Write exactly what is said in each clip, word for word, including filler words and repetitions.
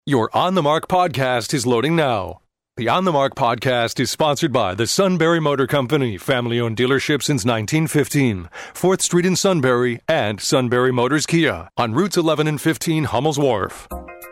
Your On the Mark podcast is loading now. The On the Mark podcast is sponsored by the Sunbury Motor Company, family-owned dealership since nineteen fifteen, fourth Street in Sunbury, and Sunbury Motors Kia on routes eleven and fifteen Hummel's Wharf.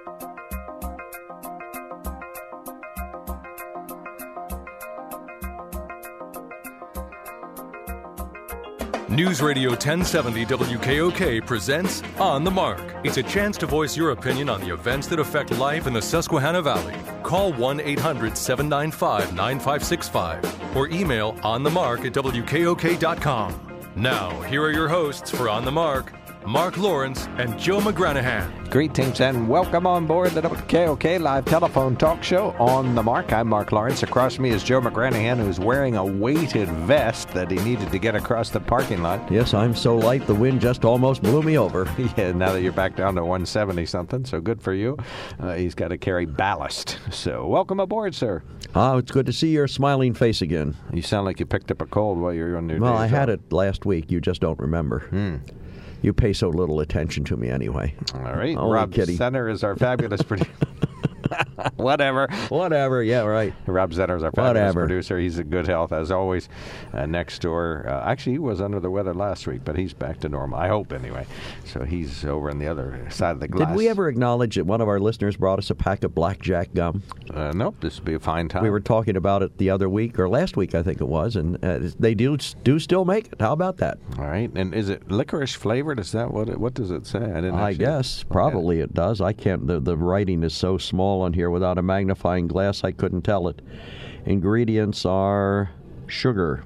News Radio ten seventy W K O K presents On the Mark. It's a chance to voice your opinion on the events that affect life in the Susquehanna Valley. Call one eight hundred seven nine five nine five six five or email onthemark at W K O K dot com. Now, here are your hosts for On the Mark, Mark Lawrence and Joe McGranahan. Greetings and welcome on board the W K O K live telephone talk show On the Mark. I'm Mark Lawrence. Across from me is Joe McGranahan, who's wearing a weighted vest that he needed to get across the parking lot. Yes, I'm so light the wind just almost blew me over. Yeah, now that you're back down to one seventy something, so good for you. Uh, he's got to carry ballast. So welcome aboard, sir. Oh, it's good to see your smiling face again. You sound like you picked up a cold while you were on your Well, day I job. had it last week. You just don't remember. Hmm. You pay so little attention to me anyway. All right. Only Rob kidding. Zenner is our fabulous producer. Whatever. Whatever, yeah, right. Rob Zenner is our fabulous Whatever. producer. He's in good health, as always. Uh, next door. Uh, actually, he was under the weather last week, but he's back to normal. I hope, anyway. So he's over on the other side of the glass. Did we ever acknowledge that one of our listeners brought us a pack of blackjack gum? Uh, nope. This would be a fine time. We were talking about it the other week, or last week, I think it was, and uh, they do do still make it. How about that? All right. And is it licorice flavored? Is that what it, what does it say? I didn't I actually guess look probably it does. I can't. The, the writing is so small on here without a magnifying glass, I couldn't tell it. Ingredients are sugar,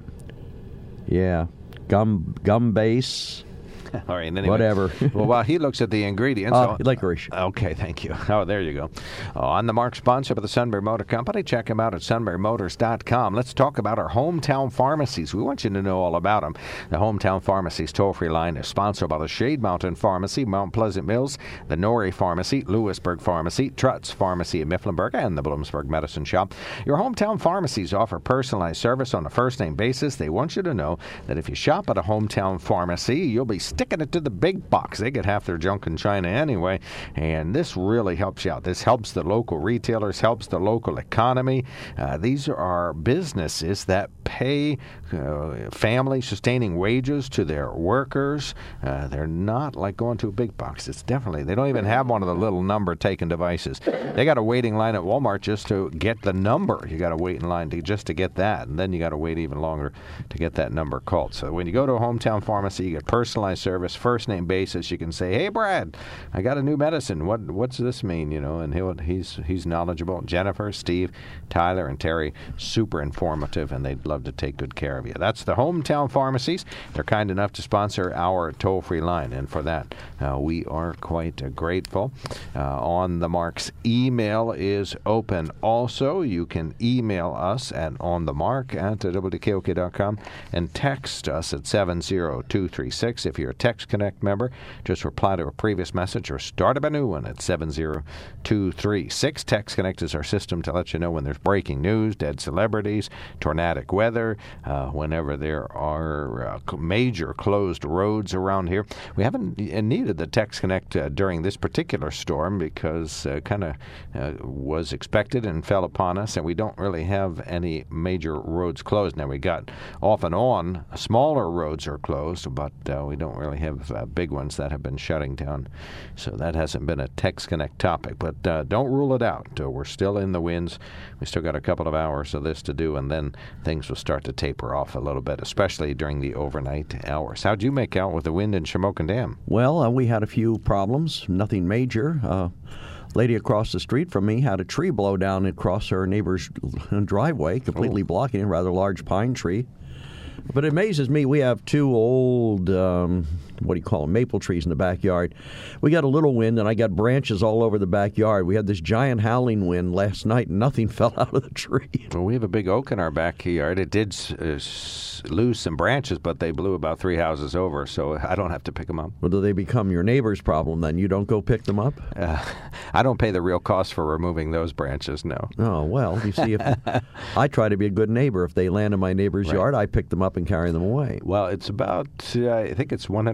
yeah, gum gum base. All right. Anyway. Whatever. Well, while he looks at the ingredients. Uh, oh, licorice. Okay, thank you. Oh, there you go. Oh, on the Mark, sponsor of the Sunbury Motor Company. Check them out at sunbury motors dot com. Let's talk about our hometown pharmacies. We want you to know all about them. The Hometown Pharmacies toll-free line is sponsored by the Shade Mountain Pharmacy, Mount Pleasant Mills, the Norrie Pharmacy, Lewisburg Pharmacy, Trutz Pharmacy in Mifflinburg, and the Bloomsburg Medicine Shop. Your hometown pharmacies offer personalized service on a first-name basis. They want you to know that if you shop at a hometown pharmacy, you'll be sticking it to the big box. They get half their junk in China anyway, and this really helps you out. This helps the local retailers, helps the local economy. Uh, these are businesses that pay uh, family-sustaining wages to their workers. Uh, they're not like going to a big box. It's definitely, they don't even have one of the little number-taking devices. They got a waiting line at Walmart just to get the number. You got to wait in line to, just to get that, and then you got to wait even longer to get that number called. So when you go to a hometown pharmacy, you get personalized service, first name basis. You can say, "Hey, Brad, I got a new medicine. What what's this mean?" You know, and he'll, he's he's knowledgeable. Jennifer, Steve, Tyler, and Terry, super informative, and they'd love to take good care of you. That's the Hometown Pharmacies. They're kind enough to sponsor our toll-free line, and for that, uh, we are quite uh, grateful. Uh, on the Mark's email is open. Also, you can email us at onthemark at W K O K dot com and text us at seven zero two three six. If you're a Text Connect member, just reply to a previous message or start up a new one at seven zero two three six. Text Connect is our system to let you know when there's breaking news, dead celebrities, tornadic weather, uh, whenever there are uh, major closed roads around here. We haven't needed the Text Connect uh, during this particular storm because uh, kind of uh, was expected and fell upon us, and we don't really have any major roads closed. Now, we got off and on, smaller roads are closed, but uh, we don't really have uh, big ones that have been shutting down. So that hasn't been a Text Connect topic, but uh, don't rule it out. Uh, we're still in the winds. We still got a couple of hours of this to do, and then things will start to taper off a little bit, especially during the overnight hours. How'd you make out with the wind in Shamokin Dam? Well, uh, we had a few problems, nothing major. Uh, lady across the street from me had a tree blow down across her neighbor's driveway, completely oh. blocking a rather large pine tree. But it amazes me, we have two old, um, what do you call them, maple trees in the backyard. We got a little wind, and I got branches all over the backyard. We had this giant howling wind last night, and nothing fell out of the tree. Well, we have a big oak in our backyard. It did uh, lose some branches, but they blew about three houses over, so I don't have to pick them up. Well, do they become your neighbor's problem then? You don't go pick them up? Uh, I don't pay the real cost for removing those branches, no. Oh, well, you see, if I try to be a good neighbor. If they land in my neighbor's right. yard, I pick them up and carry them away. Well, it's about, uh, I think it's one hundred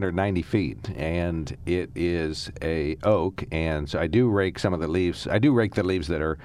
hundred ninety feet, and it is a oak, and so I do rake some of the leaves. I do rake the leaves that are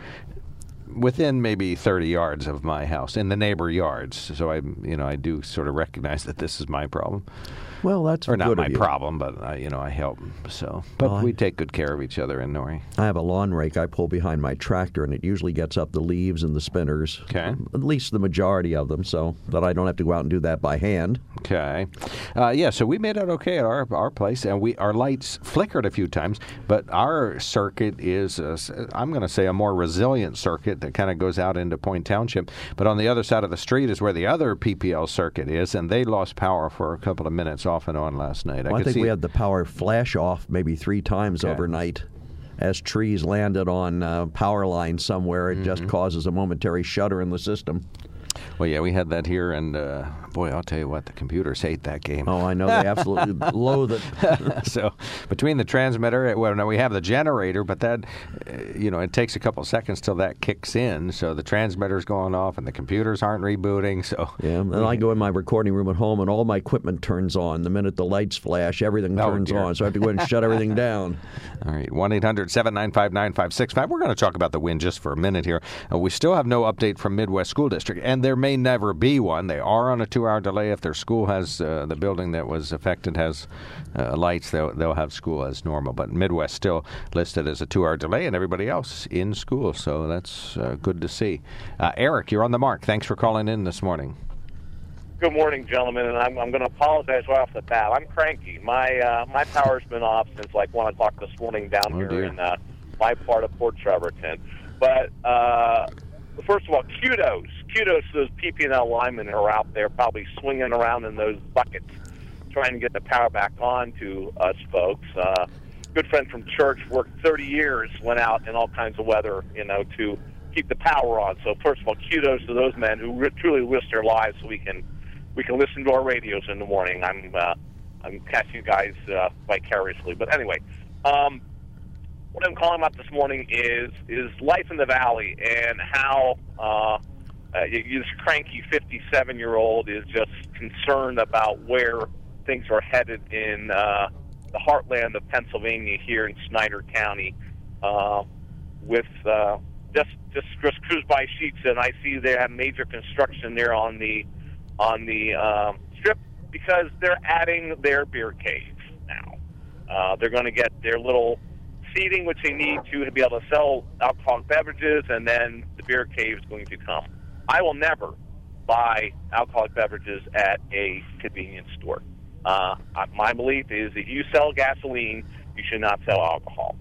within maybe thirty yards of my house, in the neighbor yards. So I, you know, I do sort of recognize that this is my problem. Well, that's or not good my of you. problem, but I, you know, I help. So, but Well, I- we take good care of each other in Nori. I have a lawn rake I pull behind my tractor, and it usually gets up the leaves and the spinners. Okay. At least the majority of them, so that I don't have to go out and do that by hand. Okay, uh, yeah. So we made out okay at our our place, and we our lights flickered a few times, but our circuit is, uh, I'm going to say, a more resilient circuit that kind of goes out into Point Township. But on the other side of the street is where the other P P L circuit is, and they lost power for a couple of minutes off and on last night. Well, I, could think see we had the power flash off maybe three times Okay. overnight. As trees landed on uh, power lines somewhere, it Mm-hmm. just causes a momentary shudder in the system. Well, yeah, we had that here, and uh, boy, I'll tell you what, the computers hate that game. Oh, I know they absolutely loathe it. So between the transmitter, well, no, we have the generator, but that, uh, you know, it takes a couple of seconds till that kicks in. So the transmitter's going off, and the computers aren't rebooting. So Yeah, and I go in my recording room at home, and all my equipment turns on. The minute the lights flash, everything Oh, turns dear. on. So I have to go in and shut everything down. All right, one eight hundred seven nine five nine five six five. We're going to talk about the wind just for a minute here. Uh, we still have no update from Midwest School District, and there may never be one. They are on a two-hour delay. If their school has, uh, the building that was affected has uh, lights, they'll, they'll have school as normal. But Midwest still listed as a two-hour delay, and everybody else in school, so that's uh, good to see. Uh, Eric, you're on the mark. Thanks for calling in this morning. Good morning, gentlemen, and I'm, I'm going to apologize right off the bat. I'm cranky. My uh, my power's been off since like one o'clock this morning down Oh, here dear. in uh, my part of Port Trevorton. But uh, first of all, kudos, kudos to those P P and L linemen who are out there probably swinging around in those buckets, trying to get the power back on to us folks. Uh, good friend from church, worked thirty years, went out in all kinds of weather, you know, to keep the power on. So first of all, kudos to those men who re- truly risk their lives so we can we can listen to our radios in the morning. I'm uh, I'm catching you guys uh, vicariously. But anyway, um, what I'm calling about this morning is is life in the valley and how uh, uh, this cranky fifty-seven-year-old is just concerned about where things are headed in uh, the heartland of Pennsylvania here in Snyder County. Uh, with uh, just just just cruise by Sheets, and I see they have major construction there on the on the um, strip because they're adding their beer cave now. Uh, they're going to get their little seating, which they need to, to be able to sell alcoholic beverages, and then the beer cave is going to come. I will never buy alcoholic beverages at a convenience store. Uh, my belief is that you sell gasoline, you should not sell alcohol.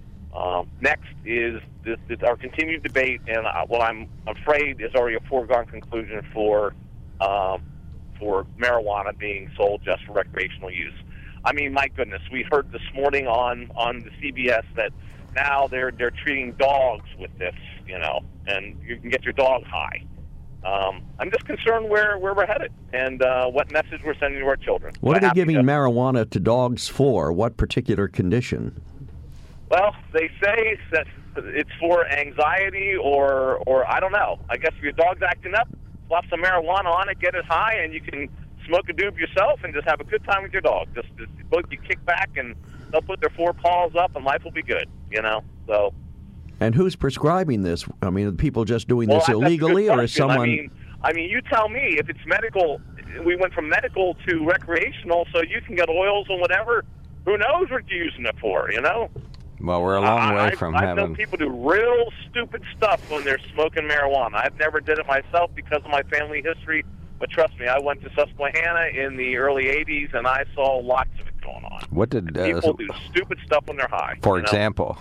Um, next is this, this, our continued debate, and uh, what I'm afraid is already a foregone conclusion for um, for marijuana being sold just for recreational use. I mean, my goodness, we heard this morning on, on the C B S that now they're they're treating dogs with this, you know, and you can get your dog high. Um, I'm just concerned where, where we're headed and uh, what message we're sending to our children. What So are they happy giving to- marijuana to dogs for? What particular condition? Well, they say that it's for anxiety or, or I don't know. I guess if your dog's acting up, slap some marijuana on it, get it high, and you can smoke a doob yourself and just have a good time with your dog. Just, just both you kick back and they'll put their four paws up and life will be good, you know? So, And who's prescribing this? I mean, are people just doing well, this that's a good illegally, or is question. someone... I mean, I mean, you tell me if it's medical. We went from medical to recreational, so you can get oils and whatever. Who knows what you're using it for, you know? Well, we're a long I, way I've, from I've having... known people do real stupid stuff when they're smoking marijuana. I've never did it myself because of my family history, but trust me, I went to Susquehanna in the early eighties, and I saw lots of it going on. What did... Uh, People do stupid stuff when they're high. for you know? example...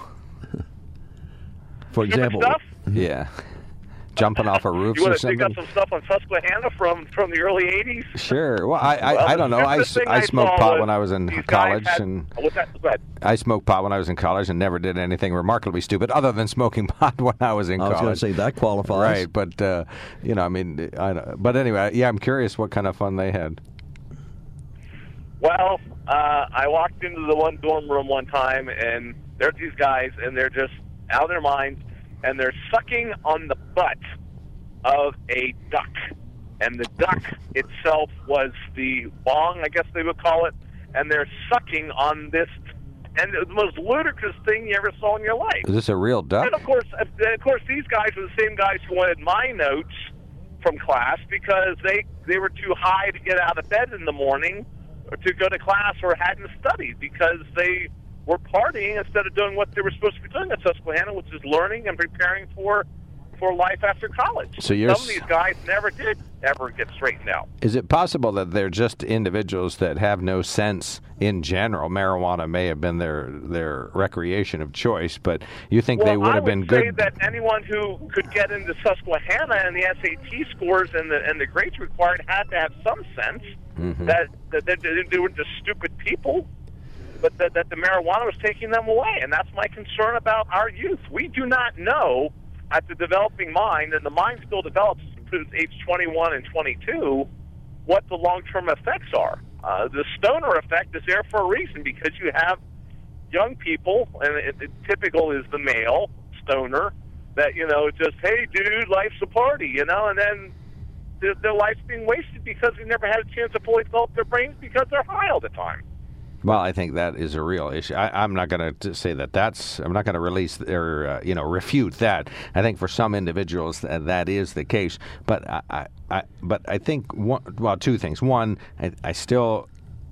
For Stupid example, stuff? Yeah. Jumping off of roofs You or want to dig something? up some stuff on Susquehanna from, from the early eighties? Sure. Well, I I, Well, I don't the know. I, stupidest s- thing I I smoked saw pot was when I was in these guys college, had- and What's that? Go ahead. I smoked pot when I was in college and never did anything remarkably stupid other than smoking pot when I was in I was college. going to say that qualifies. Right, but uh, you know, I mean, I don't, but anyway, yeah, I'm curious what kind of fun they had. Well, uh, I walked into the one dorm room one time, and there's these guys, and they're just out of their minds, and they're sucking on the butt of a duck. And the duck itself was the bong, I guess they would call it, and they're sucking on this, and the most ludicrous thing you ever saw in your life. Is this a real duck? And of course, of course, these guys are the same guys who wanted my notes from class because they they were too high to get out of bed in the morning or to go to class or hadn't studied because they were partying instead of doing what they were supposed to be doing at Susquehanna, which is learning and preparing for for life after college. So you're Some of these guys never did ever get straightened out. Is it possible that they're just individuals that have no sense in general? Marijuana may have been their their recreation of choice, but you think well, they would have been good? I would say that anyone who could get into Susquehanna and the S A T scores and the and the grades required had to have some sense mm-hmm. that, that, that they were just stupid people, but that, that the marijuana was taking them away. And that's my concern about our youth. We do not know at the developing mind, and the mind still develops through age twenty-one and twenty-two, what the long-term effects are. Uh, the stoner effect is there for a reason because you have young people, and it, it, typical is the male stoner, that, you know, just, hey, dude, life's a party, you know, and then their, their life's being wasted because they never had a chance to fully develop their brains because they're high all the time. Well, I think that is a real issue. I, I'm not going to say that that's. I'm not going to release or uh, you know refute that. I think for some individuals that, that is the case. But I, I, I but I think one, well, two things. One, I, I still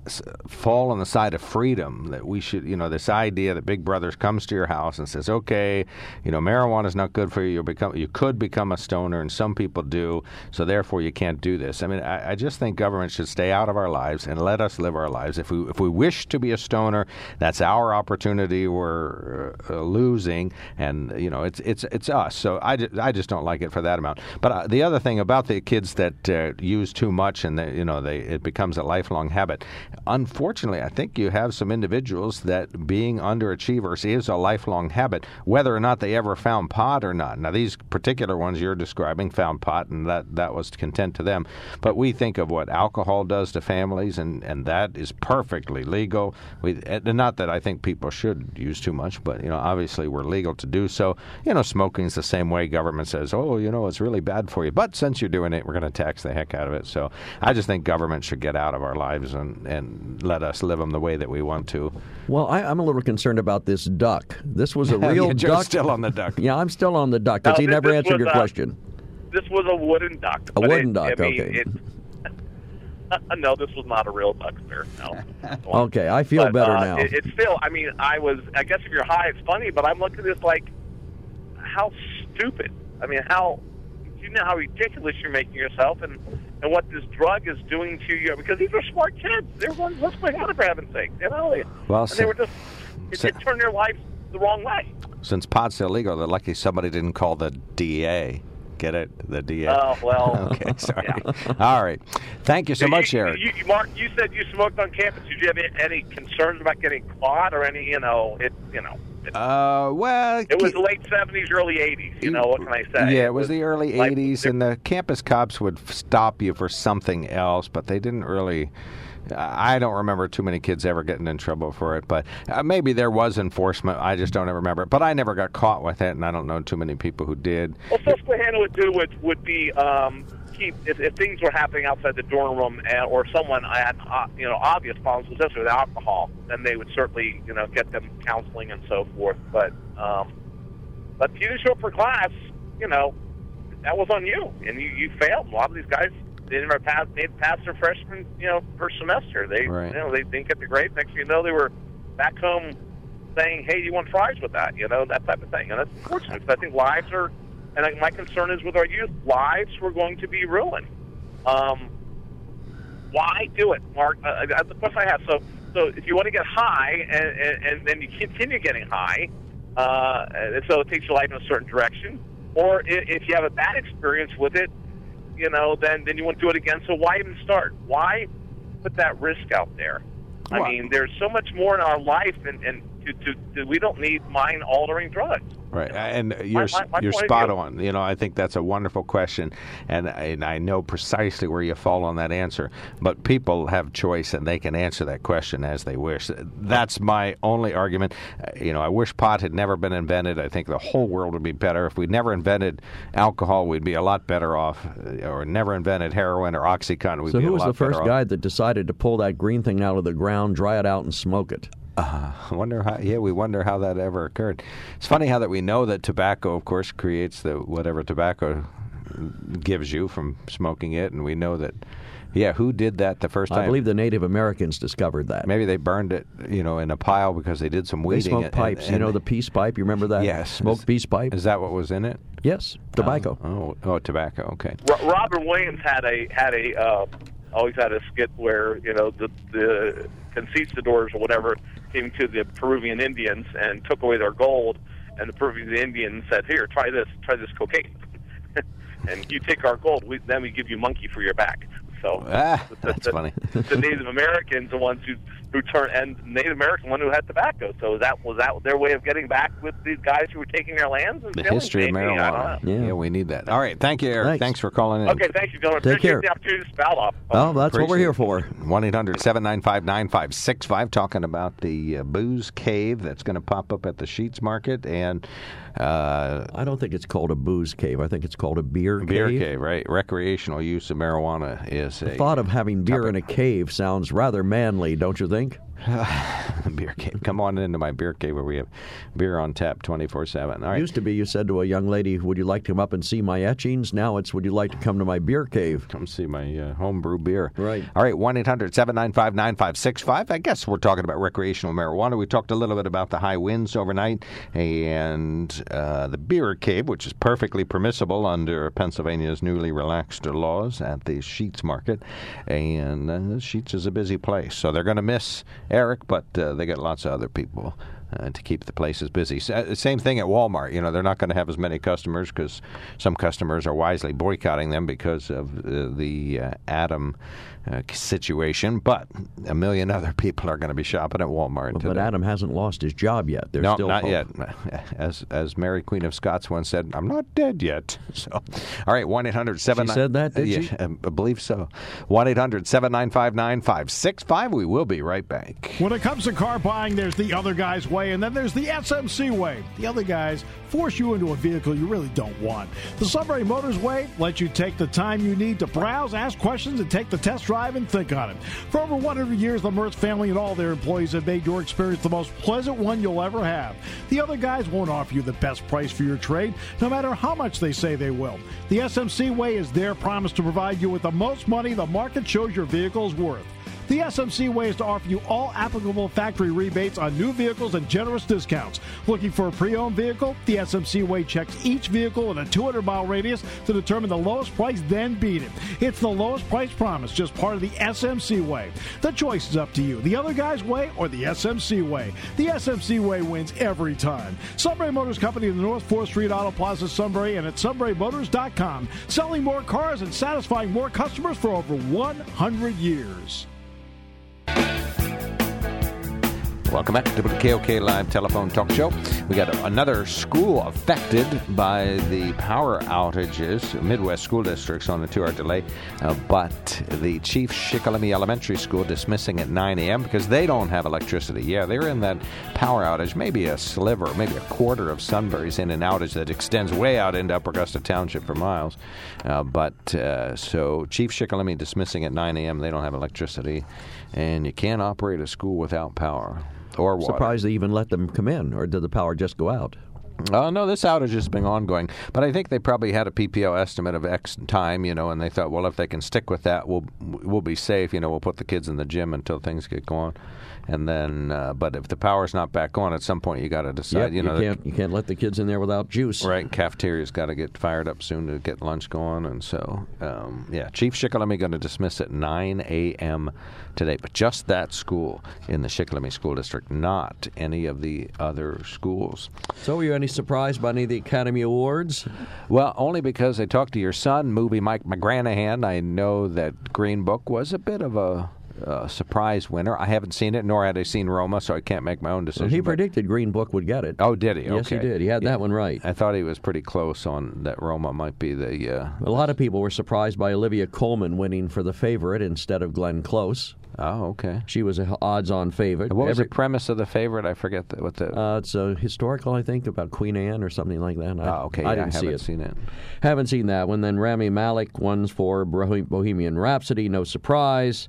fall on the side of freedom that we should, you know, this idea that Big Brother comes to your house and says, okay, you know, marijuana is not good for you. You become, you could become a stoner, and some people do, so therefore you can't do this. I mean, I, I just think government should stay out of our lives and let us live our lives. If we if we wish to be a stoner, that's our opportunity. We're uh, losing, and you know, it's it's it's us. So I, just, I just don't like it for that amount. But uh, the other thing about the kids that uh, use too much and they, you know, they it becomes a lifelong habit. Unfortunately, I think you have some individuals that being underachievers is a lifelong habit, whether or not they ever found pot or not. Now, these particular ones you're describing found pot, and that, that was content to them. But we think of what alcohol does to families, and, and that is perfectly legal. We, not that I think people should use too much, but, you know, obviously we're legal to do so. You know, smoking's the same way. Government says, oh, you know, it's really bad for you. But since you're doing it, we're going to tax the heck out of it. So I just think government should get out of our lives and, and let us live them the way that we want to. Well, I, I'm a little concerned about this duck. This was a real yeah, duck. Still on the duck. Yeah, I'm still on the duck because he this, never this answered your a, question. This was a wooden duck. A wooden it, duck, I mean, okay. It, no, this was not a real duck, sir. No. Okay, I feel but, better uh, now. It, it's still, I mean, I was, I guess if you're high, it's funny, but I'm looking at this like, how stupid. I mean, how, you know how ridiculous you're making yourself, and and what this drug is doing to you, because these are smart kids. They're ones, let's play out for heaven's sake. You know, they, well, and they were just, it so, did turn their lives the wrong way. Since pot's illegal, they're lucky somebody didn't call the D A. Get it? The D A. Oh, well. Okay, sorry. Yeah. All right. Thank you so you, much, you, Eric. You, Mark, you said you smoked on campus. Did you have any concerns about getting caught or any, you know, it, you know? It, uh, well, it was the late seventies, early eighties. You know, what can I say? Yeah, it was, it was the early like, eighties, and the campus cops would stop you for something else, but they didn't really. I don't remember too many kids ever getting in trouble for it, but uh, maybe there was enforcement. I just don't ever remember. But I never got caught with it, and I don't know too many people who did. Well, Susquehanna would do would, would be um, keep if, if things were happening outside the dorm room and, or someone had uh, you know obvious problems, especially with alcohol, then they would certainly you know get them counseling and so forth. But um, but if you didn't show up for class, you know that was on you, and you, you failed. A lot of these guys. They never passed. They passed their freshman, you know, first semester. They, right. you know, they didn't get the grade. Next thing you know, they were back home saying, "Hey, you want fries with that?" You know, that type of thing. And that's unfortunate. Because I think lives are, and I, my concern is with our youth, lives were going to be ruined. Um, why do it, Mark? Uh, that's the question I have. So, so if you want to get high, and, and, and then you continue getting high, uh, and so it takes your life in a certain direction, or if, if you have a bad experience with it. You know, then then you won't do it again. So why even start? Why put that risk out there? I well, mean, there's so much more in our life, and, and to, to, to, we don't need mind-altering drugs. Right, and you're my, my you're point of spot view. on. You know, I think that's a wonderful question, and and I know precisely where you fall on that answer. But people have choice, and they can answer that question as they wish. That's my only argument. Uh, You know, I wish pot had never been invented. I think the whole world would be better if we'd never invented alcohol. We'd be a lot better off, uh, or never invented heroin or OxyContin. We'd So be who a was lot the first better guy off. that decided to pull that green thing out of the ground, dry it out, and smoke it? Uh, I wonder how. Yeah, we wonder how that ever occurred. It's funny how that we know that tobacco, of course, creates the whatever tobacco gives you from smoking it, and we know that. Yeah, who did that the first time? I believe the Native Americans discovered that. Maybe they burned it, you know, in a pile because they did some They weeding. smoked and- pipes. and- you know the peace pipe? You remember that? Yes. Smoked Is- peace pipe? Is that what was in it? Yes. Tobacco. Oh, oh, tobacco. Okay. Ro- Robin Williams had a had a uh, always had a skit where you know the the conquistadors or whatever came to the Peruvian Indians and took away their gold, and the Peruvian Indians said, "Here, try this, try this cocaine, and you take our gold, we, then we give you monkey for your back." So Ah, the, that's the, funny. the Native Americans, the ones who who turned, and Native American one who had tobacco. So that was that their way of getting back with these guys who were taking their lands. And The stealing? history of Maybe, I marijuana. don't know. Yeah. Yeah, we need that. All right. Thank you, Eric. Thanks. Thanks for calling in. Okay, thank you, gentlemen. Take Appreciate care. the opportunity to spout off. Well, that's what we're here for. one eight hundred seven nine five nine five six five, talking about the uh, booze cave that's going to pop up at the Sheets Market and uh, I don't think it's called a booze cave. I think it's called a beer cave. beer cave, right? Recreational use of marijuana is The a thought of having beer topic. in a cave sounds rather manly, don't you think? beer cave. Come on into my beer cave where we have beer on tap twenty-four seven. All right. Used to be you said to a young lady, would you like to come up and see my etchings? Now it's, would you like to come to my beer cave? Come see my uh, homebrew beer. Right. All right, one eight hundred seven nine five nine five six five. I guess we're talking about recreational marijuana. We talked a little bit about the high winds overnight and uh, the beer cave, which is perfectly permissible under Pennsylvania's newly relaxed laws at the Sheets Market. And uh, Sheets is a busy place, so they're going to miss Eric, but uh, they got lots of other people uh, to keep the places busy. S- same thing at Walmart. You know, they're not going to have as many customers because some customers are wisely boycotting them because of uh, the uh, Adam uh, situation. But a million other people are going to be shopping at Walmart But today. Adam hasn't lost his job yet. There's No, still not hope. yet. As as Mary Queen of Scots once said, I'm not dead yet. So, all right, one eight hundred seven She said that, did yeah, she? I believe so. one eight hundred seven nine five nine five six five. We will be right back. When it comes to car buying, there's the other guy's way, and then there's the S M C way. The other guys force you into a vehicle you really don't want. The Sunbury Motors way lets you take the time you need to browse, ask questions, and take the test drive and think on it. For over one hundred years, the Mertz family and all their employees have made your experience the most pleasant one you'll ever have. The other guys won't offer you the best price for your trade, no matter how much they say they will. The S M C way is their promise to provide you with the most money the market shows your vehicle is worth. The S M C way is to offer you all applicable factory rebates on new vehicles and generous discounts. Looking for a pre-owned vehicle? The S M C way checks each vehicle in a two hundred mile radius to determine the lowest price, then beat it. It's the lowest price promise, just part of the S M C way. The choice is up to you. The other guy's way or the S M C way. The S M C way wins every time. Sunbury Motors Company in the North fourth Street Auto Plaza, Sunbury, and at sunbury motors dot com. Selling more cars and satisfying more customers for over one hundred years. Welcome back to the K O K Live Telephone Talk Show. We got another school affected by the power outages, Midwest school districts on a two-hour delay, uh, but the Chief Shikellamy Elementary School dismissing at nine a.m. because they don't have electricity. Yeah, they're in that power outage, maybe a sliver, maybe a quarter of Sunbury's in an outage that extends way out into Upper Augusta Township for miles. Uh, but uh, so Chief Shikellamy dismissing at nine a.m. They don't have electricity, and you can't operate a school without power. Or water. Surprised they even let them come in, or did the power just go out? Oh, no, this outage has been ongoing. But I think they probably had a P P O estimate of X time, you know, and they thought, well, if they can stick with that, we'll we'll be safe. You know, we'll put the kids in the gym until things get going. And then, uh, but if the power's not back on, at some point you got to decide. Yep, you know, you can't you can't let the kids in there without juice. Right, cafeteria's got to get fired up soon to get lunch going, and so um, yeah, Chief Shikellamy going to dismiss at nine a.m. today, but just that school in the Shikellamy School District, not any of the other schools. So, were you any surprised by any of the Academy Awards? Well, only because I talked to your son, movie Mike McGranahan. I know that Green Book was a bit of a uh, surprise winner. I haven't seen it, nor had I seen Roma, so I can't make my own decision. Well, he but- predicted Green Book would get it. Oh, did he? Yes, Okay. he did. He had Yeah. that one right. I thought he was pretty close on that Roma might be the... Uh, A lot of people were surprised by Olivia Colman winning for The Favorite instead of Glenn Close. oh, okay. She was an odds-on favorite. What was Every- the premise of The Favorite? I forget the, what the... Uh, it's a historical, I think, about Queen Anne or something like that. I, oh, okay. I yeah, didn't I see haven't it. seen it. Haven't seen that one. Then Rami Malek won for Bohe- Bohemian Rhapsody, no surprise.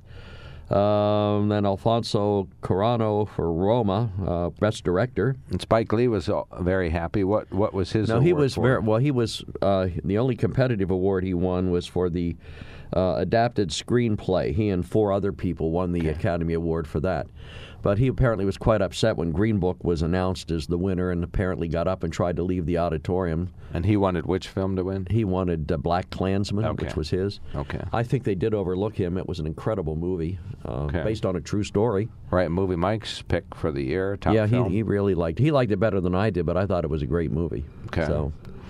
Um, then Alfonso Cuarón for Roma, uh, Best Director. And Spike Lee was uh, very happy. What what was his No, award he was for? very well. He was uh, the only competitive award he won was for the uh, adapted screenplay. He and four other people won the Academy Award for that. But he apparently was quite upset when Green Book was announced as the winner, and apparently got up and tried to leave the auditorium. And he wanted which film to win? He wanted uh, Black Klansman, Okay. which was his. Okay. I think they did overlook him. It was an incredible movie, uh, Okay. based on a true story. Right, movie Mike's pick for the year, top yeah, film. he, he really liked. He liked it better than I did, but I thought it was a great movie. Okay. So,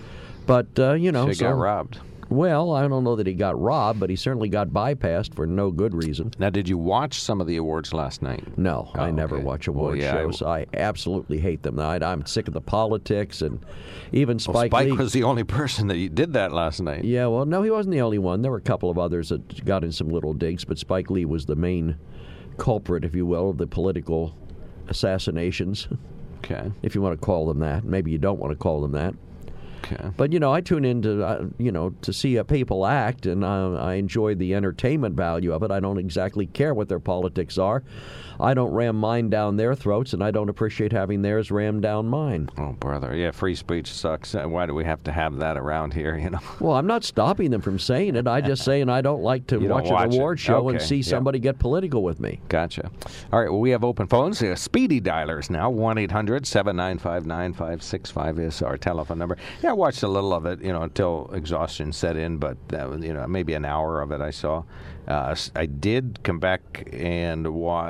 but uh, you know, He so, got robbed. Well, I don't know that he got robbed, but he certainly got bypassed for no good reason. Now, did you watch some of the awards last night? No, Oh, I never okay. watch Well, award yeah, I- shows. I absolutely hate them. I, I'm sick of the politics, and even Well, Spike, Spike Lee. was the only person that did that last night. Yeah, well, no, he wasn't the only one. There were a couple of others that got in some little digs, but Spike Lee was the main culprit, if you will, of the political assassinations, Okay. if you want to call them that. Maybe you don't want to call them that. Okay. But, you know, I tune in to, uh, you know, to see uh, people act, and uh, I enjoy the entertainment value of it. I don't exactly care what their politics are. I don't ram mine down their throats, and I don't appreciate having theirs rammed down mine. Oh, brother. Yeah, free speech sucks. Uh, Why do we have to have that around here, you know? Well, I'm not stopping them from saying it. I'm just saying I don't like to You don't watch, watch an it. award show and Okay, see yeah. somebody get political with me. Gotcha. All right, well, we have open phones. Uh, speedy dialers now. one eight hundred seven nine five nine five six five is our telephone number. Yeah, I watched a little of it, you know, until exhaustion set in, but, that was, you know, maybe an hour of it I saw. Uh, I did come back and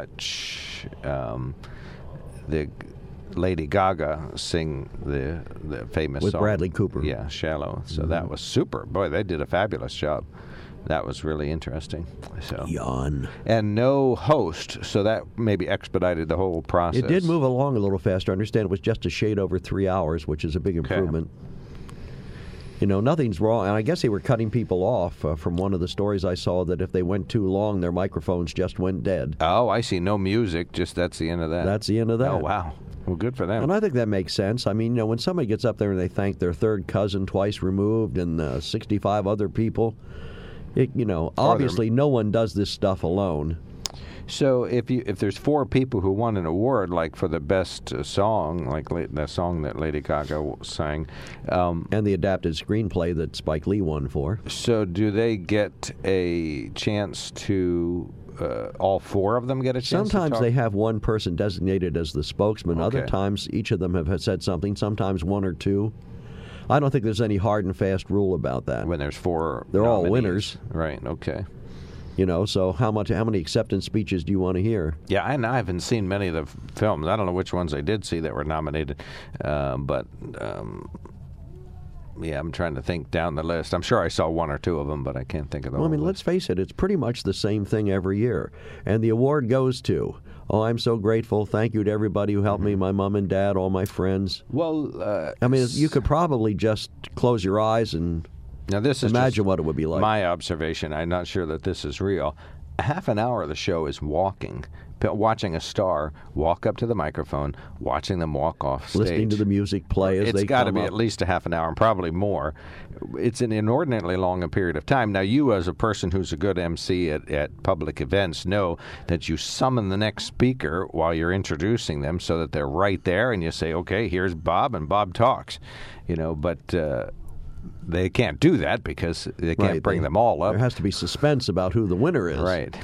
watch um, the Lady Gaga sing the the famous With song. Bradley Cooper. Yeah, Shallow. So that was super. Boy, they did a fabulous job. That was really interesting. So Yawn. and no host, so that maybe expedited the whole process. It did move along a little faster. I understand it was just a shade over three hours, which is a big Okay. improvement. You know, nothing's wrong. And I guess they were cutting people off uh, from one of the stories I saw that if they went too long, their microphones just went dead. Oh, I see. No music. Just that's the end of that. That's the end of that. Oh, wow. Well, good for them. And I think that makes sense. I mean, you know, when somebody gets up there and they thank their third cousin twice removed and uh, sixty-five other people, it, you know, obviously no one does this stuff alone. So if you if there's four people who won an award, like for the best uh, song, like la- that song that Lady Gaga w- sang, um, And the adapted screenplay that Spike Lee won for. so do they get a chance to? Uh, all four of them get a chance. Sometimes to talk? they have one person designated as the spokesman. Other Okay. times, each of them have said something. Sometimes one or two. I don't think there's any hard and fast rule about that. when there's four. They're all nominees. winners. Right. Okay. You know, so how much? How many acceptance speeches do you want to hear? Yeah, and I haven't seen many of the f- films. I don't know which ones I did see that were nominated, uh, but um, yeah, I'm trying to think down the list. I'm sure I saw one or two of them, but I can't think of the Well, I whole mean, let's list. face it, it's pretty much the same thing every year. And the award goes to, oh, I'm so grateful. Thank you to everybody who helped Mm-hmm. me, my mom and dad, all my friends. Well, uh, I mean, you could probably just close your eyes and now this is imagine just what it would be like. my observation. I'm not sure that this is real. Half an hour of the show is walking, p- watching a star walk up to the microphone, watching them walk off stage. Listening to the music play as It's they got to come be up. at least a half an hour and probably more. It's an inordinately long period of time. Now, you as a person who's a good M C at, at public events know that you summon the next speaker while you're introducing them so that they're right there and you say, okay, here's Bob, and Bob talks. You know, but uh, they can't do that because they can't Right, bring they- them all up. There has to be suspense about who the winner is. Right.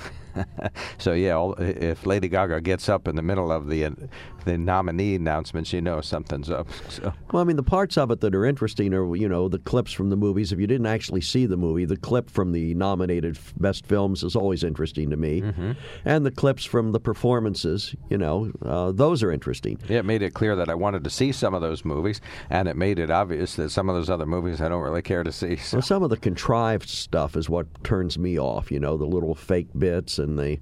So yeah, all- if Lady Gaga gets up in the middle of the the nominee announcements, you know something's up. So. Well, I mean, the parts of it that are interesting are, you know, the clips from the movies. If you didn't actually see the movie, the clip from the nominated f- best films is always interesting to me. Mm-hmm. And the clips from the performances, you know, uh, those are interesting. Yeah, it made it clear that I wanted to see some of those movies, and it made it obvious that some of those other movies I don't really care to see. So. Well, some of the contrived stuff is what turns me off, you know, the little fake bits and the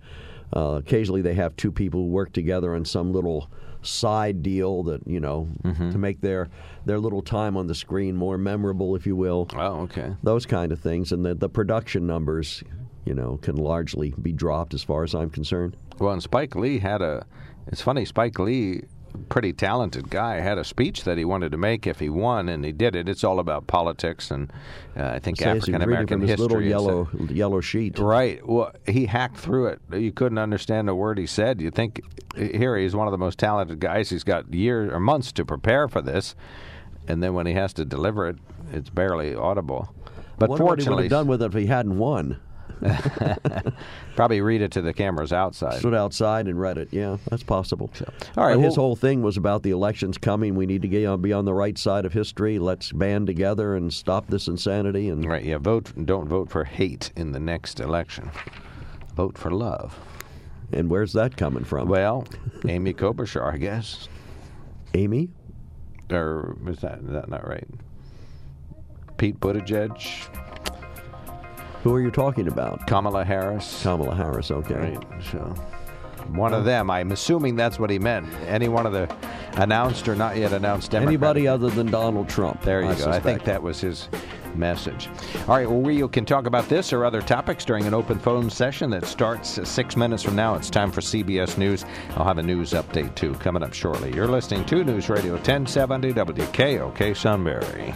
Uh, occasionally they have two people who work together on some little side deal that, you know, mm-hmm. to make their, their little time on the screen more memorable, if you will. Oh, okay. Those kind of things. And the, the production numbers, you know, can largely be dropped as far as I'm concerned. Well, and Spike Lee had a, it's funny, Spike Lee, pretty talented guy, had a speech that he wanted to make if he won, and he did it. It's all about politics and uh, I think African American history. Little yellow a, yellow sheet, right? Well, he hacked through it. You couldn't understand a word he said. You think here he's one of the most talented guys. He's got years or months to prepare for this, and then when he has to deliver it, it's barely audible. But what fortunately, would he have done with it if he hadn't won? Probably read it to the cameras outside. Stood outside and read it. Yeah, that's possible. So, all right. But Well, his whole thing was about the elections coming. We need to get on, be on the right side of history. Let's band together and stop this insanity. And right. Yeah. Vote. Don't vote for hate in the next election. Vote for love. And where's that coming from? Well, Amy Klobuchar, I guess. Amy? Or is that is that not right? Pete Buttigieg. Who are you talking about? Kamala Harris. Kamala Harris, okay. Right, so one of them. I'm assuming that's what he meant. Any one of the announced or not yet announced Democrats. Anybody other than Donald Trump. There you I go. suspect. I think that was his message. All right, well, we can talk about this or other topics during an open phone session that starts six minutes from now. It's time for C B S News. I'll have a news update, too, coming up shortly. You're listening to News Radio ten seventy W K O K Sunbury.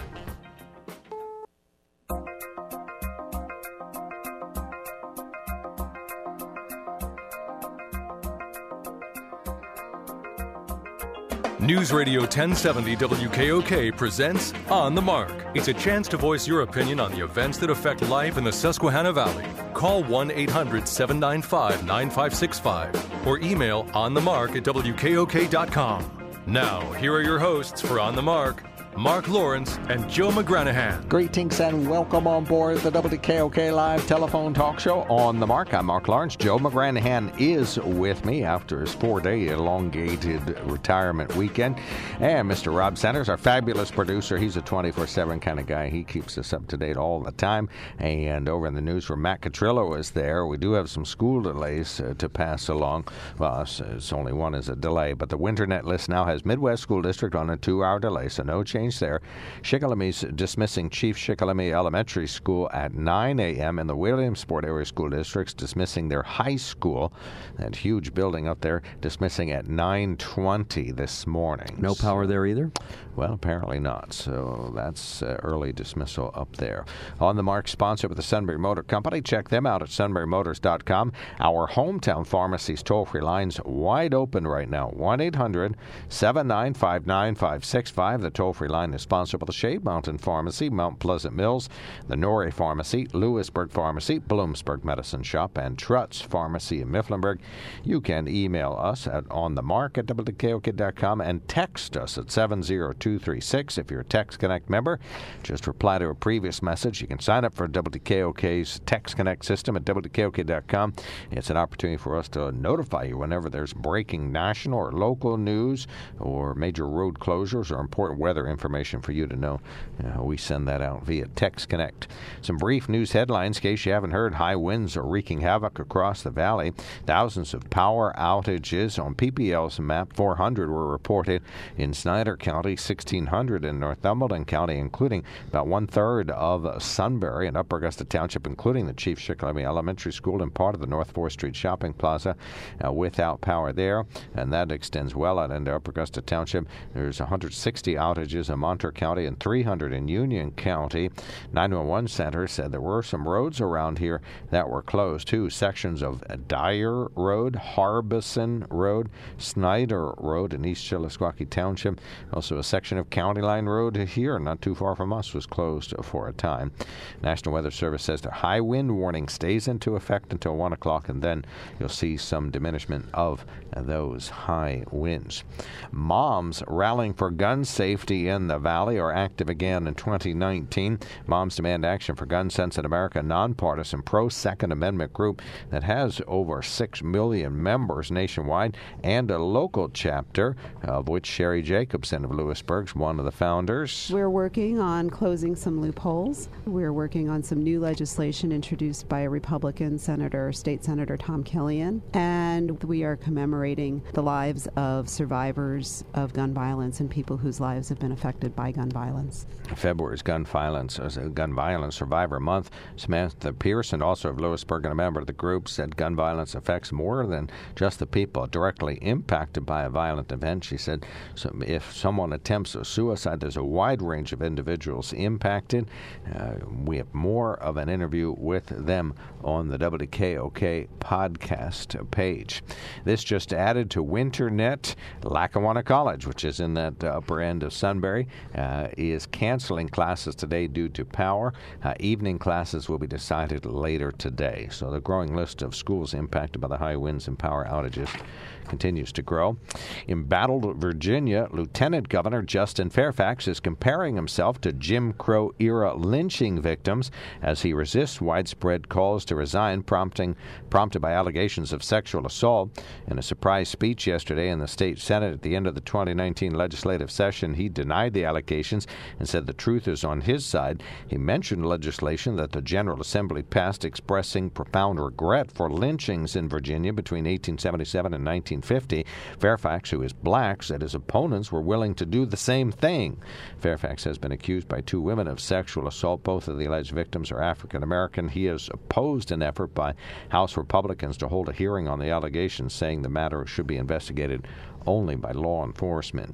News Radio ten seventy W K O K presents On the Mark. It's a chance to voice your opinion on the events that affect life in the Susquehanna Valley. Call one eight hundred seven nine five nine five six five or email onthemark at W K O K dot com. Now, here are your hosts for On the Mark, Mark Lawrence and Joe McGranahan. Greetings and welcome on board the W K O K Live Telephone Talk Show On the Mark. I'm Mark Lawrence. Joe McGranahan is with me after his four-day elongated retirement weekend. And Mister Rob Sanders, our fabulous producer. He's a twenty-four seven kind of guy. He keeps us up to date all the time. And over in the newsroom, Matt Catrillo is there. We do have some school delays uh, to pass along. Well, it's, it's only one is a delay, but the WinterNet list now has Midwest School District on a two-hour delay, so no change there. Shikellami's dismissing Chief Shikellamy Elementary School at nine a.m. and the Williamsport Area School District's dismissing their high school, that huge building up there, dismissing at nine twenty this morning. No power there either? Well, apparently not. So that's uh, early dismissal up there. On the Mark, sponsored with the Sunbury Motor Company. Check them out at sunbury motors dot com. Our hometown pharmacy's toll-free lines wide open right now. one eight hundred seven nine five nine five six five. The toll-free line is sponsored by the Shade Mountain Pharmacy, Mount Pleasant Mills, the Norrie Pharmacy, Lewisburg Pharmacy, Bloomsburg Medicine Shop, and Trutz Pharmacy in Mifflinburg. You can email us at onthemark at W K O K dot com and text us at seven zero two three six. If you're a Text Connect member, just reply to a previous message. You can sign up for W K O K's Text Connect system at W K O K dot com. It's an opportunity for us to notify you whenever there's breaking national or local news or major road closures or important weather information for you to know. Uh, we send that out via Text Connect. Some brief news headlines, in case you haven't heard. High winds are wreaking havoc across the valley. Thousands of power outages on P P L's map. four hundred were reported in Snyder County, sixteen hundred in Northumberland County, including about one-third of Sunbury and Upper Augusta Township, including the Chief Shikellamy Elementary School and part of the North fourth Street Shopping Plaza, uh, without power there. And that extends well out into Upper Augusta Township. There's one hundred sixty outages in Montour County and three hundred in Union County. nine one one Center said there were some roads around here that were closed, too. Sections of Dyer Road, Harbison Road, Snyder Road in East Chillisquaque Township. Also a section of County Line Road here, not too far from us, was closed for a time. National Weather Service says the high wind warning stays into effect until one o'clock, and then you'll see some diminishment of those high winds. Moms rallying for gun safety in in the Valley are active again in twenty nineteen. Moms Demand Action for Gun Sense in America, a nonpartisan pro-Second Amendment group that has over six million members nationwide, and a local chapter, of which Sherry Jacobson of Lewisburg is one of the founders. We're working on closing some loopholes. We're working on some new legislation introduced by a Republican Senator, State Senator Tom Killian, and we are commemorating the lives of survivors of gun violence and people whose lives have been affected by gun violence. February is Gun Violence, Gun Violence Survivor Month. Samantha Pearson, also of Lewisburg and a member of the group, said gun violence affects more than just the people directly impacted by a violent event. She said so if someone attempts a suicide, there's a wide range of individuals impacted. Uh, we have more of an interview with them on the W K O K podcast page. This just added to WinterNet. Lackawanna College, which is in that upper end of Sunbury, uh, is canceling classes today due to power. Uh, evening classes will be decided later today. So the growing list of schools impacted by the high winds and power outages continues to grow. Embattled Virginia, Lieutenant Governor Justin Fairfax is comparing himself to Jim Crow-era lynching victims as he resists widespread calls to resign, prompting prompted by allegations of sexual assault. In a surprise speech yesterday in the state Senate at the end of the twenty nineteen legislative session, he denied the allegations and said the truth is on his side. He mentioned legislation that the General Assembly passed expressing profound regret for lynchings in Virginia between eighteen seventy-seven and nineteen fifty. Fairfax, who is black, said his opponents were willing to do the same thing. Fairfax has been accused by two women of sexual assault. Both of the alleged victims are African American. He has opposed an effort by House Republicans to hold a hearing on the allegations, saying the matter should be investigated only by law enforcement.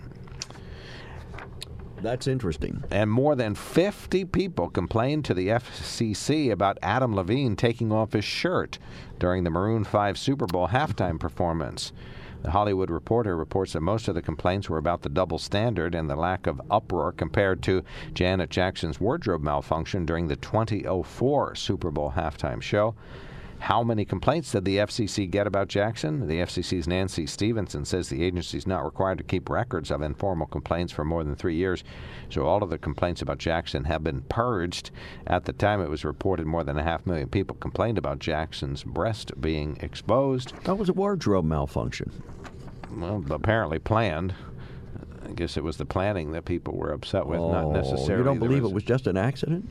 That's interesting. And more than fifty people complained to the F C C about Adam Levine taking off his shirt during the Maroon five Super Bowl halftime performance. The Hollywood Reporter reports that most of the complaints were about the double standard and the lack of uproar compared to Janet Jackson's wardrobe malfunction during the twenty oh four Super Bowl halftime show. How many complaints did the F C C get about Jackson? The F C C's Nancy Stevenson says the agency is not required to keep records of informal complaints for more than three years, so all of the complaints about Jackson have been purged. At the time it was reported more than a half million people complained about Jackson's breast being exposed. That was a wardrobe malfunction. Well, apparently planned. I guess it was the planning that people were upset with, oh, not necessarily. You don't believe was... it was just an accident?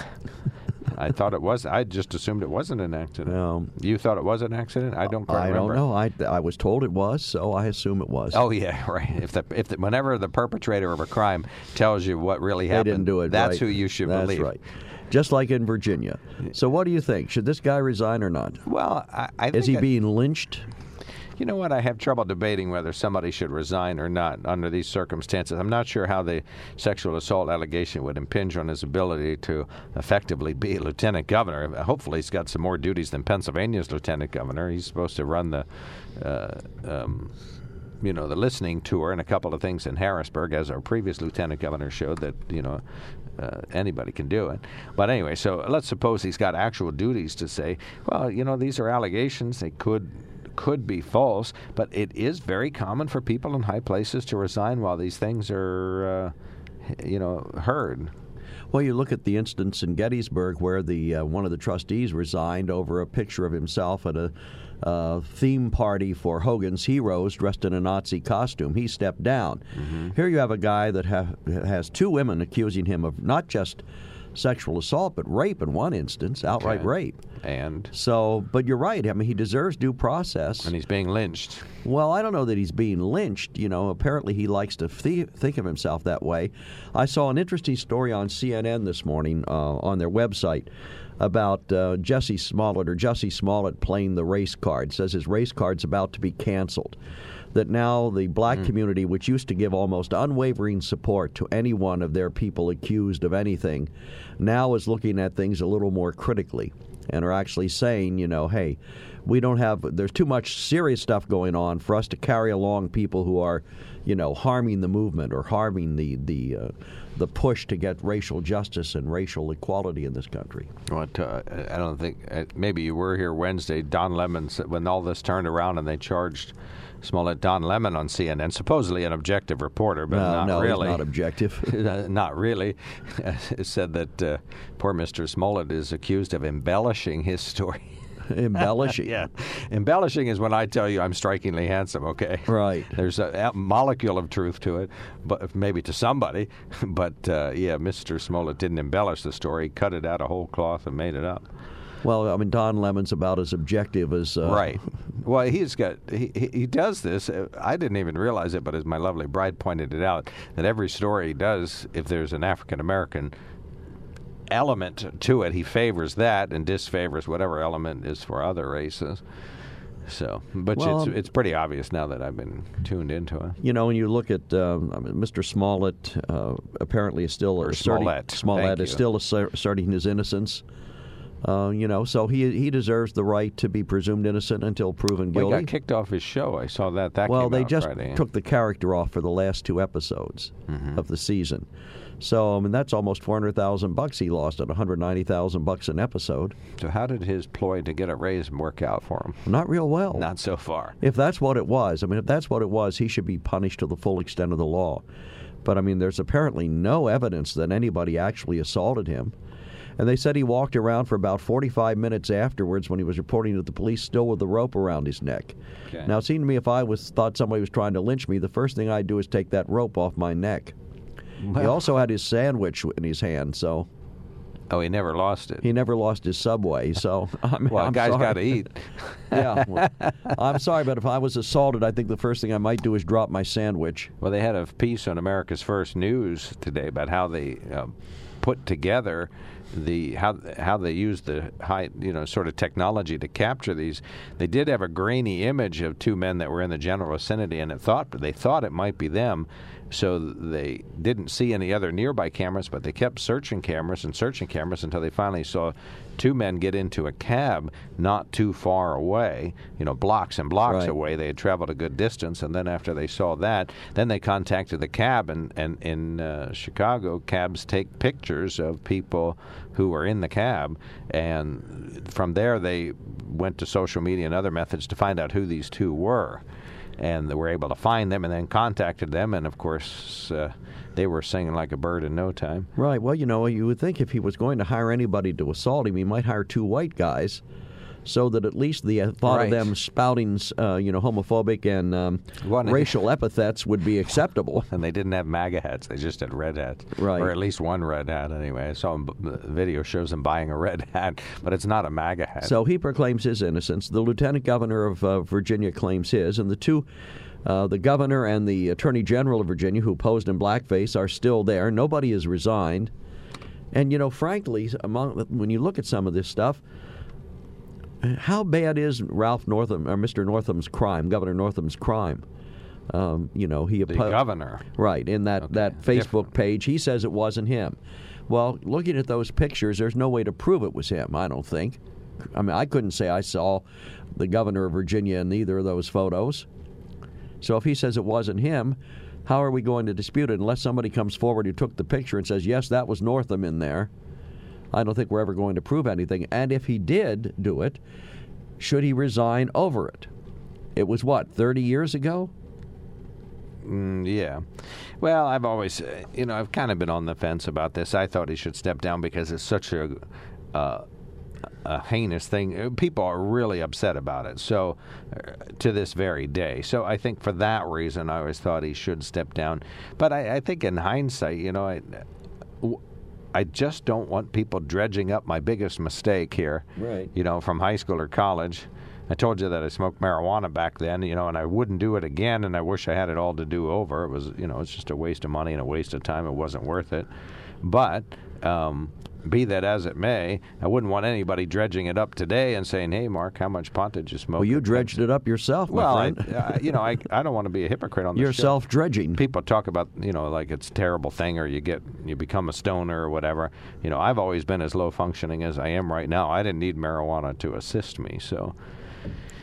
I thought it was. I just assumed it wasn't an accident. Um, you thought it was an accident? I don't quite I remember. don't know. I, I was told it was, so I assume it was. Oh, yeah, right. If the, if the, whenever the perpetrator of a crime tells you what really happened, they didn't do it that's right. who you should that's believe. That's right. Just like in Virginia. So what do you think? Should this guy resign or not? Well, I, I think Is he I, being lynched? You know what? I have trouble debating whether somebody should resign or not under these circumstances. I'm not sure how the sexual assault allegation would impinge on his ability to effectively be lieutenant governor. Hopefully he's got some more duties than Pennsylvania's lieutenant governor. He's supposed to run the, uh, um, you know, the listening tour and a couple of things in Harrisburg, as our previous lieutenant governor showed that, you know, Uh, anybody can do it. But anyway, so let's suppose he's got actual duties to say, well, you know, these are allegations. They could could be false, but it is very common for people in high places to resign while these things are, uh, you know, heard. Well, you look at the instance in Gettysburg where the uh, one of the trustees resigned over a picture of himself at a uh, theme party for Hogan's Heroes dressed in a Nazi costume. He stepped down. Mm-hmm. Here you have a guy that ha- has two women accusing him of not just sexual assault, but rape in one instance, outright okay. rape. And? So, but you're right. I mean, he deserves due process. And he's being lynched. Well, I don't know that he's being lynched. You know, apparently he likes to th- think of himself that way. I saw an interesting story on C N N this morning uh, on their website about uh, Jesse Smollett, or Jussie Smollett playing the race card. It says his race card's about to be canceled. That now the black mm. community, which used to give almost unwavering support to any one of their people accused of anything, now is looking at things a little more critically and are actually saying, you know, hey, we don't have, there's too much serious stuff going on for us to carry along people who are, you know, harming the movement or harming the the uh, the push to get racial justice and racial equality in this country. What uh, I don't think uh, maybe you were here Wednesday. Don Lemon said when all this turned around and they charged Smollett, Don Lemon on C N N, supposedly an objective reporter, but no, not no, really. He's not objective. Not really. Said that uh, poor Mister Smollett is accused of embellishing his story. Embellishing. Yeah. Embellishing is when I tell you I'm strikingly handsome, okay? Right. There's a, a molecule of truth to it, but maybe to somebody. But, uh, yeah, Mister Smollett didn't embellish the story. He cut it out of whole cloth and made it up. Well, I mean, Don Lemon's about as objective as... Uh, right. Well, he's got... He, he does this. I didn't even realize it, but as my lovely bride pointed it out, that every story he does, if there's an African-American element to it, he favors that and disfavors whatever element is for other races. So, but well, it's it's pretty obvious now that I've been tuned into it. You know, when you look at um, I mean, Mister Smollett, uh, apparently is still or asserting, Smollett, Smollett is you. still asser- asserting his innocence. Uh, you know, so he he deserves the right to be presumed innocent until proven guilty. Well, he got kicked off his show. I saw that. That well, came they out just Friday. took the character off for the last two episodes mm-hmm. of the season. So, I mean, that's almost four hundred thousand bucks he lost at one hundred ninety thousand bucks an episode. So, how did his ploy to get a raise work out for him? Not real well. Not so far. If that's what it was, I mean, if that's what it was, he should be punished to the full extent of the law. But I mean, there's apparently no evidence that anybody actually assaulted him. And they said he walked around for about forty-five minutes afterwards when he was reporting to the police, still with the rope around his neck. Okay. Now, it seemed to me if I was thought somebody was trying to lynch me, the first thing I'd do is take that rope off my neck. Well, he also had his sandwich in his hand, so oh, he never lost it. he never lost his Subway. So I mean, well, I'm a guy's sorry. got to eat. Yeah, well, I'm sorry, but if I was assaulted, I think the first thing I might do is drop my sandwich. Well, they had a piece on America's First News today about how they uh, put together the how how they used the high you know sort of technology to capture these. They did have a grainy image of two men that were in the general vicinity, and it thought they thought it might be them. So they didn't see any other nearby cameras, but they kept searching cameras and searching cameras until they finally saw two men get into a cab not too far away, you know, blocks and blocks Right. away. They had traveled a good distance, and then after they saw that, then they contacted the cab, and, and in uh, Chicago, cabs take pictures of people who are in the cab, and from there they went to social media and other methods to find out who these two were. And they were able to find them and then contacted them. And, of course, uh, they were singing like a bird in no time. Right. Well, you know, you would think if he was going to hire anybody to assault him, he might hire two white guys so that at least the uh, thought Right. of them spouting, uh, you know, homophobic and um, One- racial epithets would be acceptable. And they didn't have MAGA hats. They just had red hats. Right. Or at least one red hat, anyway. I saw him, the video shows him buying a red hat, but it's not a MAGA hat. So he proclaims his innocence. The lieutenant governor of uh, Virginia claims his, and the two, uh, the governor and the attorney general of Virginia, who posed in blackface, are still there. Nobody has resigned. And, you know, frankly, among when you look at some of this stuff, how bad is Ralph Northam, or Mister Northam's crime, Governor Northam's crime? Um, you know, he the oppo- governor. Right, in that, Okay, that Facebook different. page, he says it wasn't him. Well, looking at those pictures, there's no way to prove it was him, I don't think. I mean, I couldn't say I saw the governor of Virginia in either of those photos. So if he says it wasn't him, how are we going to dispute it unless somebody comes forward who took the picture and says, yes, that was Northam in there? I don't think we're ever going to prove anything. And if he did do it, should he resign over it? It was, what, thirty years ago? Mm, yeah. Well, I've always, uh, you know, I've kind of been on the fence about this. I thought he should step down because it's such a, uh, a heinous thing. People are really upset about it. So, uh, to this very day. So, I think for that reason, I always thought he should step down. But I, I think in hindsight, you know, I, I just don't want people dredging up my biggest mistake here. Right. You know, from high school or college. I told you that I smoked marijuana back then, you know, and I wouldn't do it again, and I wish I had it all to do over. It was, you know, it's just a waste of money and a waste of time. It wasn't worth it. But, um, be that as it may, I wouldn't want anybody dredging it up today and saying, hey, Mark, how much pot did you smoke? Well, you dredged it up yourself, my Well, I, friend. uh, you know, I, I don't want to be a hypocrite on this You're show. self-dredging. People talk about, you know, like it's a terrible thing, or you get you become a stoner or whatever. You know, I've always been as low functioning as I am right now. I didn't need marijuana to assist me, so.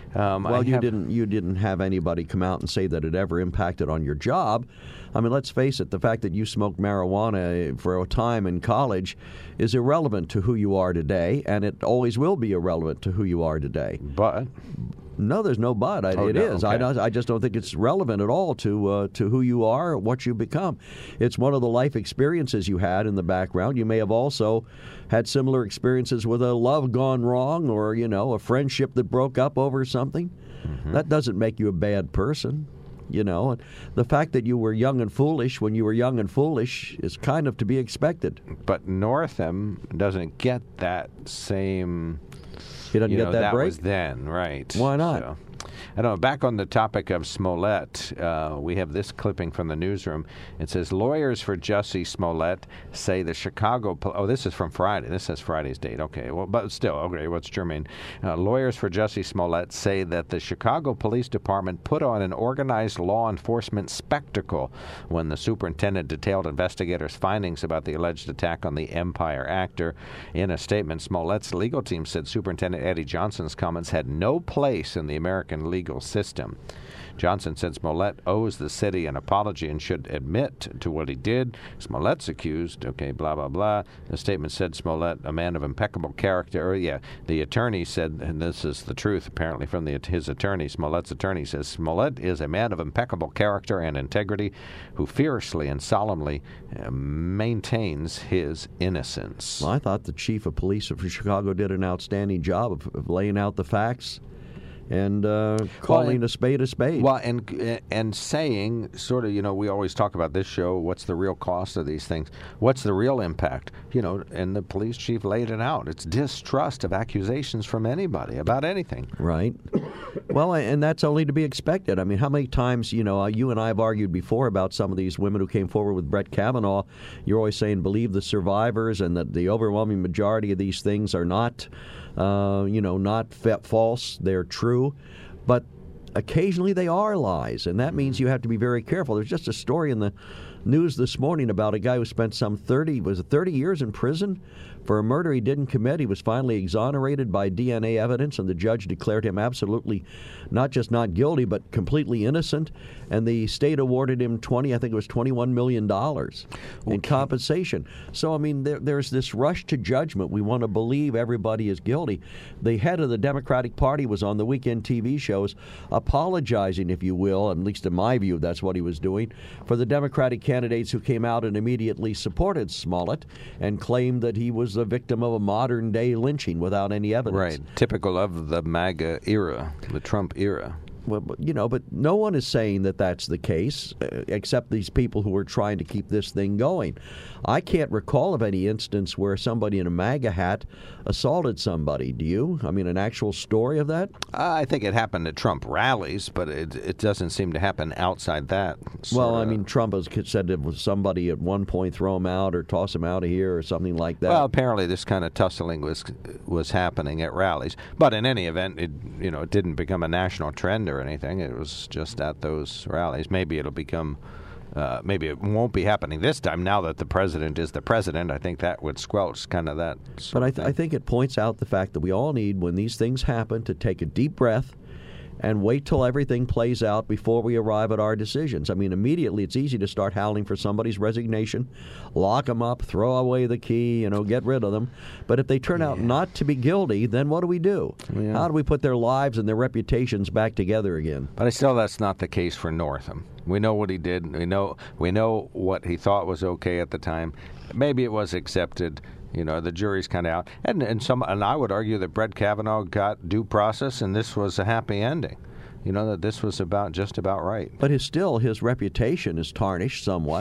Um, well, I you have, didn't you didn't have anybody come out and say that it ever impacted on your job. I mean, let's face it, the fact that you smoked marijuana for a time in college is irrelevant to who you are today, and it always will be irrelevant to who you are today. But no, there's no but. I, oh, it no, is. okay. I, don't, I just don't think it's relevant at all to uh, to who you are or what you become. It's one of the life experiences you had in the background. You may have also had similar experiences with a love gone wrong, or you know, a friendship that broke up over something. Mm-hmm. That doesn't make you a bad person. You know, the fact that you were young and foolish when you were young and foolish is kind of to be expected. But Northam doesn't get that same. He doesn't you get know, that, that break? was then, right? Why not? So, I don't know. Back on the topic of Smollett, uh, we have this clipping from the newsroom. It says, lawyers for Jussie Smollett say the Chicago... Pol- oh, this is from Friday. This says Friday's date. Okay, well, but still, okay, what's germane? Uh, lawyers for Jussie Smollett say that the Chicago Police Department put on an organized law enforcement spectacle when the superintendent detailed investigators' findings about the alleged attack on the Empire actor. In a statement, Smollett's legal team said Superintendent Eddie Johnson's comments had no place in the American legal system. Johnson said Smollett owes the city an apology and should admit to what he did. Smollett's accused, okay, blah, blah, blah. The statement said Smollett, a man of impeccable character. Or, yeah, the attorney said, and this is the truth apparently from the, his attorney, Smollett's attorney says, Smollett is a man of impeccable character and integrity who fiercely and solemnly uh, maintains his innocence. Well, I thought the chief of police of Chicago did an outstanding job of, of laying out the facts and uh, calling well, a spade a spade. Well, and and saying, sort of, you know, we always talk about this show, what's the real cost of these things? What's the real impact? You know, and the police chief laid it out. It's distrust of accusations from anybody about anything. Right. Well, and that's only to be expected. I mean, how many times, you know, you and I have argued before about some of these women who came forward with Brett Kavanaugh. You're always saying believe the survivors, and that the overwhelming majority of these things are not, uh, you know, not fa- false. They're true. But occasionally they are lies, and that means you have to be very careful. There's just a story in the news this morning about a guy who spent some thirty, was it thirty years in prison for a murder he didn't commit. He was finally exonerated by D N A evidence, and the judge declared him absolutely not just not guilty, but completely innocent. And the state awarded him twenty, I think it was twenty-one million dollars in okay. compensation. So, I mean, there, there's this rush to judgment. We want to believe everybody is guilty. The head of the Democratic Party was on the weekend T V shows apologizing, if you will, at least in my view, that's what he was doing, for the Democratic candidates who came out and immediately supported Smollett and claimed that he was the victim of a modern-day lynching without any evidence. Right, typical of the MAGA era, the Trump era. Well, you know, but no one is saying that that's the case, uh, except these people who are trying to keep this thing going. I can't recall of any instance where somebody in a MAGA hat assaulted somebody. Do you? I mean, an actual story of that? Uh, I think it happened at Trump rallies, but it it doesn't seem to happen outside that. Well, I mean, Trump has said it was somebody at one point throw him out or toss him out of here or something like that. Well, apparently this kind of tussling was was happening at rallies, but in any event, it you know it didn't become a national trend or anything. It was just at those rallies. Maybe it'll become. Uh, maybe it won't be happening this time now that the president is the president. I think that would squelch kind of that. But I, th- I think it points out the fact that we all need, when these things happen, to take a deep breath and wait till everything plays out before we arrive at our decisions. I mean, immediately it's easy to start howling for somebody's resignation, lock them up, throw away the key, you know, get rid of them. But if they turn yeah. out not to be guilty, then what do we do? Yeah. How do we put their lives and their reputations back together again? But I still, that's not the case for Northam. We know what he did. We know we know what he thought was okay at the time. Maybe it was accepted. You know, the jury's kind of out, and and some, and I would argue that Brett Kavanaugh got due process, and this was a happy ending. You know, that this was about just about right. But his still his reputation is tarnished somewhat.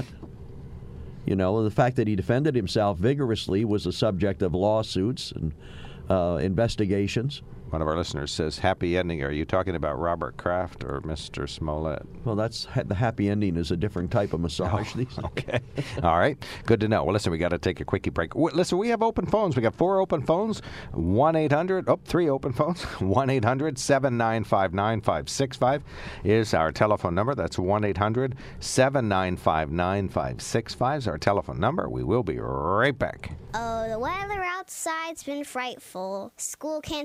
You know, the fact that he defended himself vigorously was the subject of lawsuits and uh, investigations. One of our listeners says, happy ending. Are you talking about Robert Kraft or Mister Smollett? Well, that's the happy ending is a different type of massage. Oh, okay. All right. Good to know. Well, listen, we got to take a quickie break. Listen, we have open phones. We got four open phones. one eight hundred, oh, three open phones. one eight hundred seven nine five nine five six five is our telephone number. That's one eight hundred seven nine five nine five six five is our telephone number. We will be right back. Oh, the weather outside's been frightful. School cancellation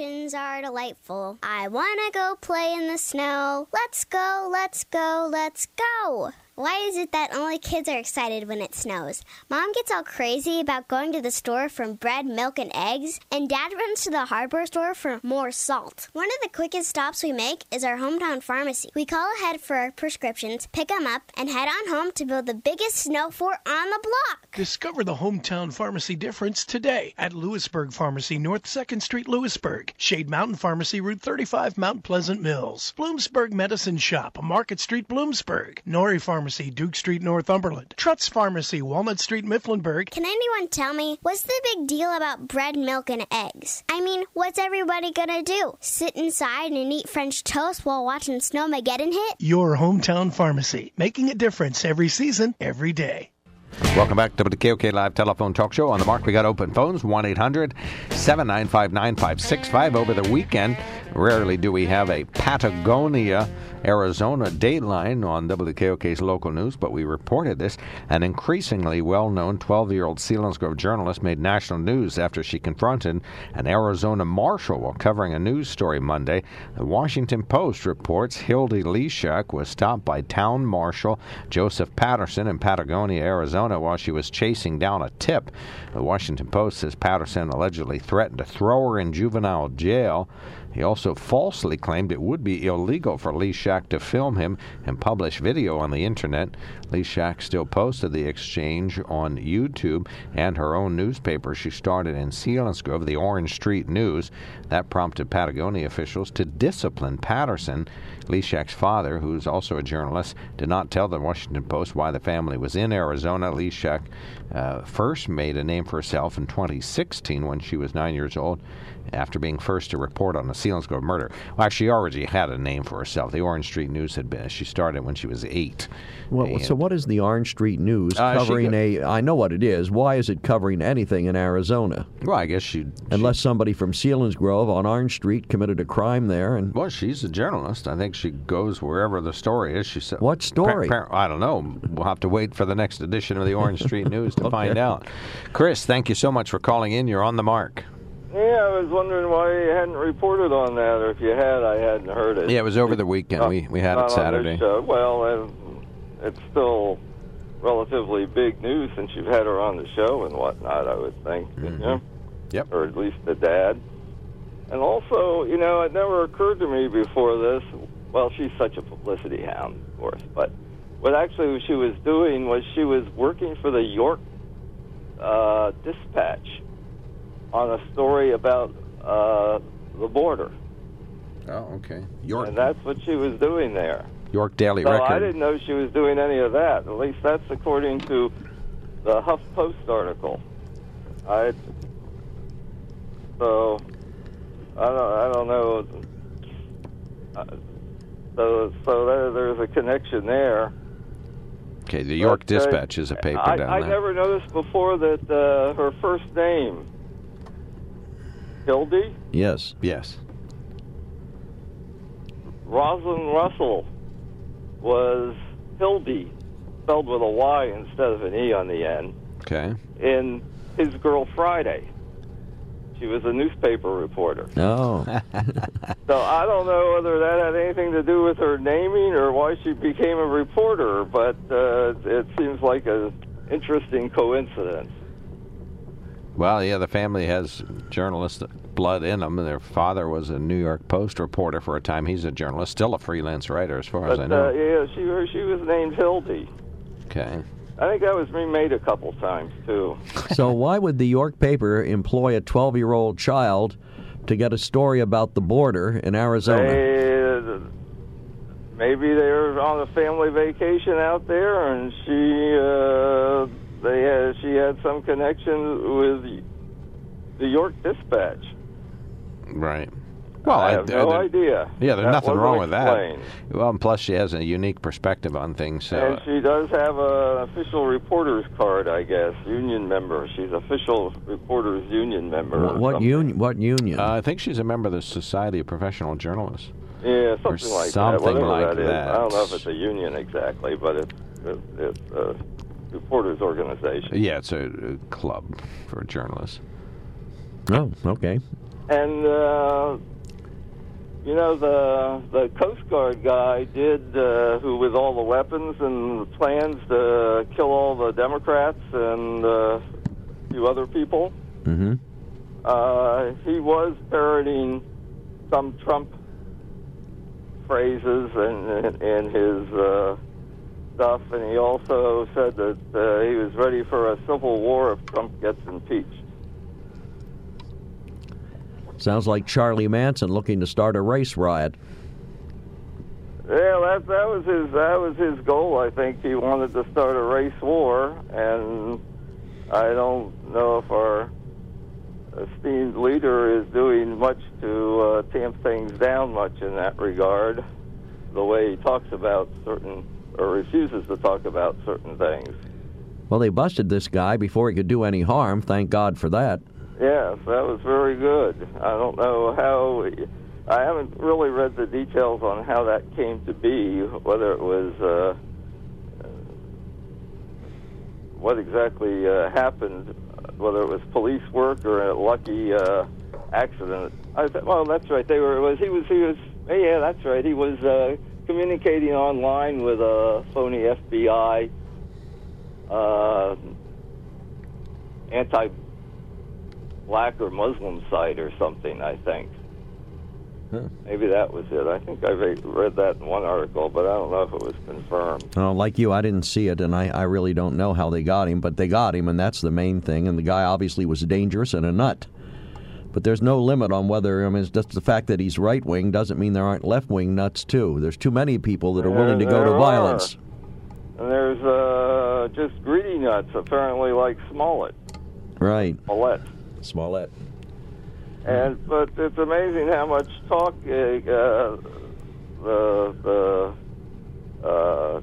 Vacations are delightful. I want to go play in the snow. Let's go, let's go, let's go. Why is it that only kids are excited when it snows? Mom gets all crazy about going to the store for bread, milk, and eggs, and Dad runs to the hardware store for more salt. One of the quickest stops we make is our hometown pharmacy. We call ahead for our prescriptions, pick them up, and head on home to build the biggest snow fort on the block. Discover the hometown pharmacy difference today at Lewisburg Pharmacy, North second Street, Lewisburg. Shade Mountain Pharmacy, Route thirty-five, Mount Pleasant Mills. Bloomsburg Medicine Shop, Market Street, Bloomsburg. Norrie Pharmacy, Duke Street, Northumberland. Trutz Pharmacy, Walnut Street, Mifflinburg. Can anyone tell me, what's the big deal about bread, milk, and eggs? I mean, what's everybody gonna do? Sit inside and eat French toast while watching Snowmageddon hit? Your hometown pharmacy, making a difference every season, every day. Welcome back to the K O K Live Telephone Talk Show. On the Mark, we got open phones, one eight hundred seven nine five nine five six five. Over the weekend, rarely do we have a Patagonia, Arizona dateline on W K O K's local news, but we reported this. An increasingly well-known twelve-year-old Selinsgrove journalist made national news after she confronted an Arizona marshal while covering a news story Monday. The Washington Post reports Hildy Leshak was stopped by town marshal Joseph Patterson in Patagonia, Arizona, while she was chasing down a tip. The Washington Post says Patterson allegedly threatened to throw her in juvenile jail. He also falsely claimed it would be illegal for Leshak to film him and publish video on the internet. Leshak still posted the exchange on YouTube and her own newspaper she started in Selinsgrove, the Orange Street News. That prompted Patagonia officials to discipline Patterson. Leshak's father, who's also a journalist, did not tell the Washington Post why the family was in Arizona. Leshak uh, first made a name for herself in twenty sixteen when she was nine years old, after being first to report on the Selinsgrove murder. Well, actually, she already had a name for herself. The Orange Street News had been. She started when she was eight. Well, and, so what is the Orange Street News uh, covering? got, a? I know what it is. Why is it covering anything in Arizona? Well, I guess she. Unless she, somebody from Selinsgrove on Orange Street committed a crime there, and well, she's a journalist. I think she goes wherever the story is. She said, "What story?" Pa- pa- I don't know. We'll have to wait for the next edition of the Orange Street News to okay. find out. Chris, thank you so much for calling in. You're on the mark. Yeah, I was wondering why you hadn't reported on that, or if you had, I hadn't heard it. Yeah, it was over the weekend. Not, we we had it Saturday. Well, uh, it's still relatively big news since you've had her on the show and whatnot, I would think. Mm-hmm. You know? Yep. Or at least the dad. And also, you know, it never occurred to me before this, well, she's such a publicity hound, of course, but what actually she was doing was she was working for the York uh, Dispatch on a story about uh, the border. Oh, okay. York. And that's what she was doing there. York Daily so Record. I didn't know she was doing any of that. At least that's according to the HuffPost article. I so I don't I don't know. Uh, so so there, there's a connection there. Okay, the York but, uh, Dispatch is a paper I, down I there. I never noticed before that uh, her first name, Hildy? Yes. Yes. Rosalind Russell was Hildy, spelled with a Y instead of an E on the end. Okay. In His Girl Friday. She was a newspaper reporter. Oh. So I don't know whether that had anything to do with her naming or why she became a reporter, but uh, it seems like an interesting coincidence. Well, yeah, the family has journalist blood in them. Their father was a New York Post reporter for a time. He's a journalist, still a freelance writer as far but, as I know. Uh, yeah, she, she was named Hildy. Okay. I think that was remade a couple times, too. So why would the York paper employ a twelve-year-old child to get a story about the border in Arizona? They, maybe they were on a family vacation out there, and she uh, they had, she had some connection with the York Dispatch. Right. Well, I have I, no I, idea. Yeah, there's that nothing wrong with explained. that. Well, and plus she has a unique perspective on things. So. And she does have an official reporter's card, I guess, union member. She's official reporters union member. What, what union? What union? Uh, I think she's a member of the Society of Professional Journalists. Yeah, something or like something that. Whatever like that is. that. I don't know if it's a union exactly, but it's it's, it's a reporters organization. Yeah, it's a, a club for journalists. Oh, okay. And, uh, you know, the the Coast Guard guy did, uh, who with all the weapons and the plans to kill all the Democrats and uh, a few other people, Mm-hmm. uh, he was parodying some Trump phrases in, in his uh, stuff, and he also said that uh, he was ready for a civil war if Trump gets impeached. Sounds like Charlie Manson looking to start a race riot. Yeah, that that was his that was his goal. I think he wanted to start a race war, and I don't know if our esteemed leader is doing much to uh, tamp things down much in that regard. The way he talks about certain or refuses to talk about certain things. Well, they busted this guy before he could do any harm. Thank God for that. Yes, that was very good. I don't know how. I haven't really read the details on how that came to be, whether it was uh, what exactly uh, happened, whether it was police work or a lucky uh, accident. I thought, well, that's right. They were. Was he was he was? Yeah, that's right. He was uh, communicating online with a phony F B I uh, anti. Black or Muslim site or something, I think. Huh. Maybe that was it. I think I read that in one article, but I don't know if it was confirmed. Oh, like you, I didn't see it, and I, I really don't know how they got him, but they got him, and that's the main thing. And the guy obviously was dangerous and a nut. But there's no limit on whether, I mean, it's just the fact that he's right-wing doesn't mean there aren't left-wing nuts, too. There's too many people that are willing to go to are. violence. And there's uh, just greedy nuts, apparently, like Smollett. Right. Smollett. Smollett. And but it's amazing how much talk uh, uh, the the uh,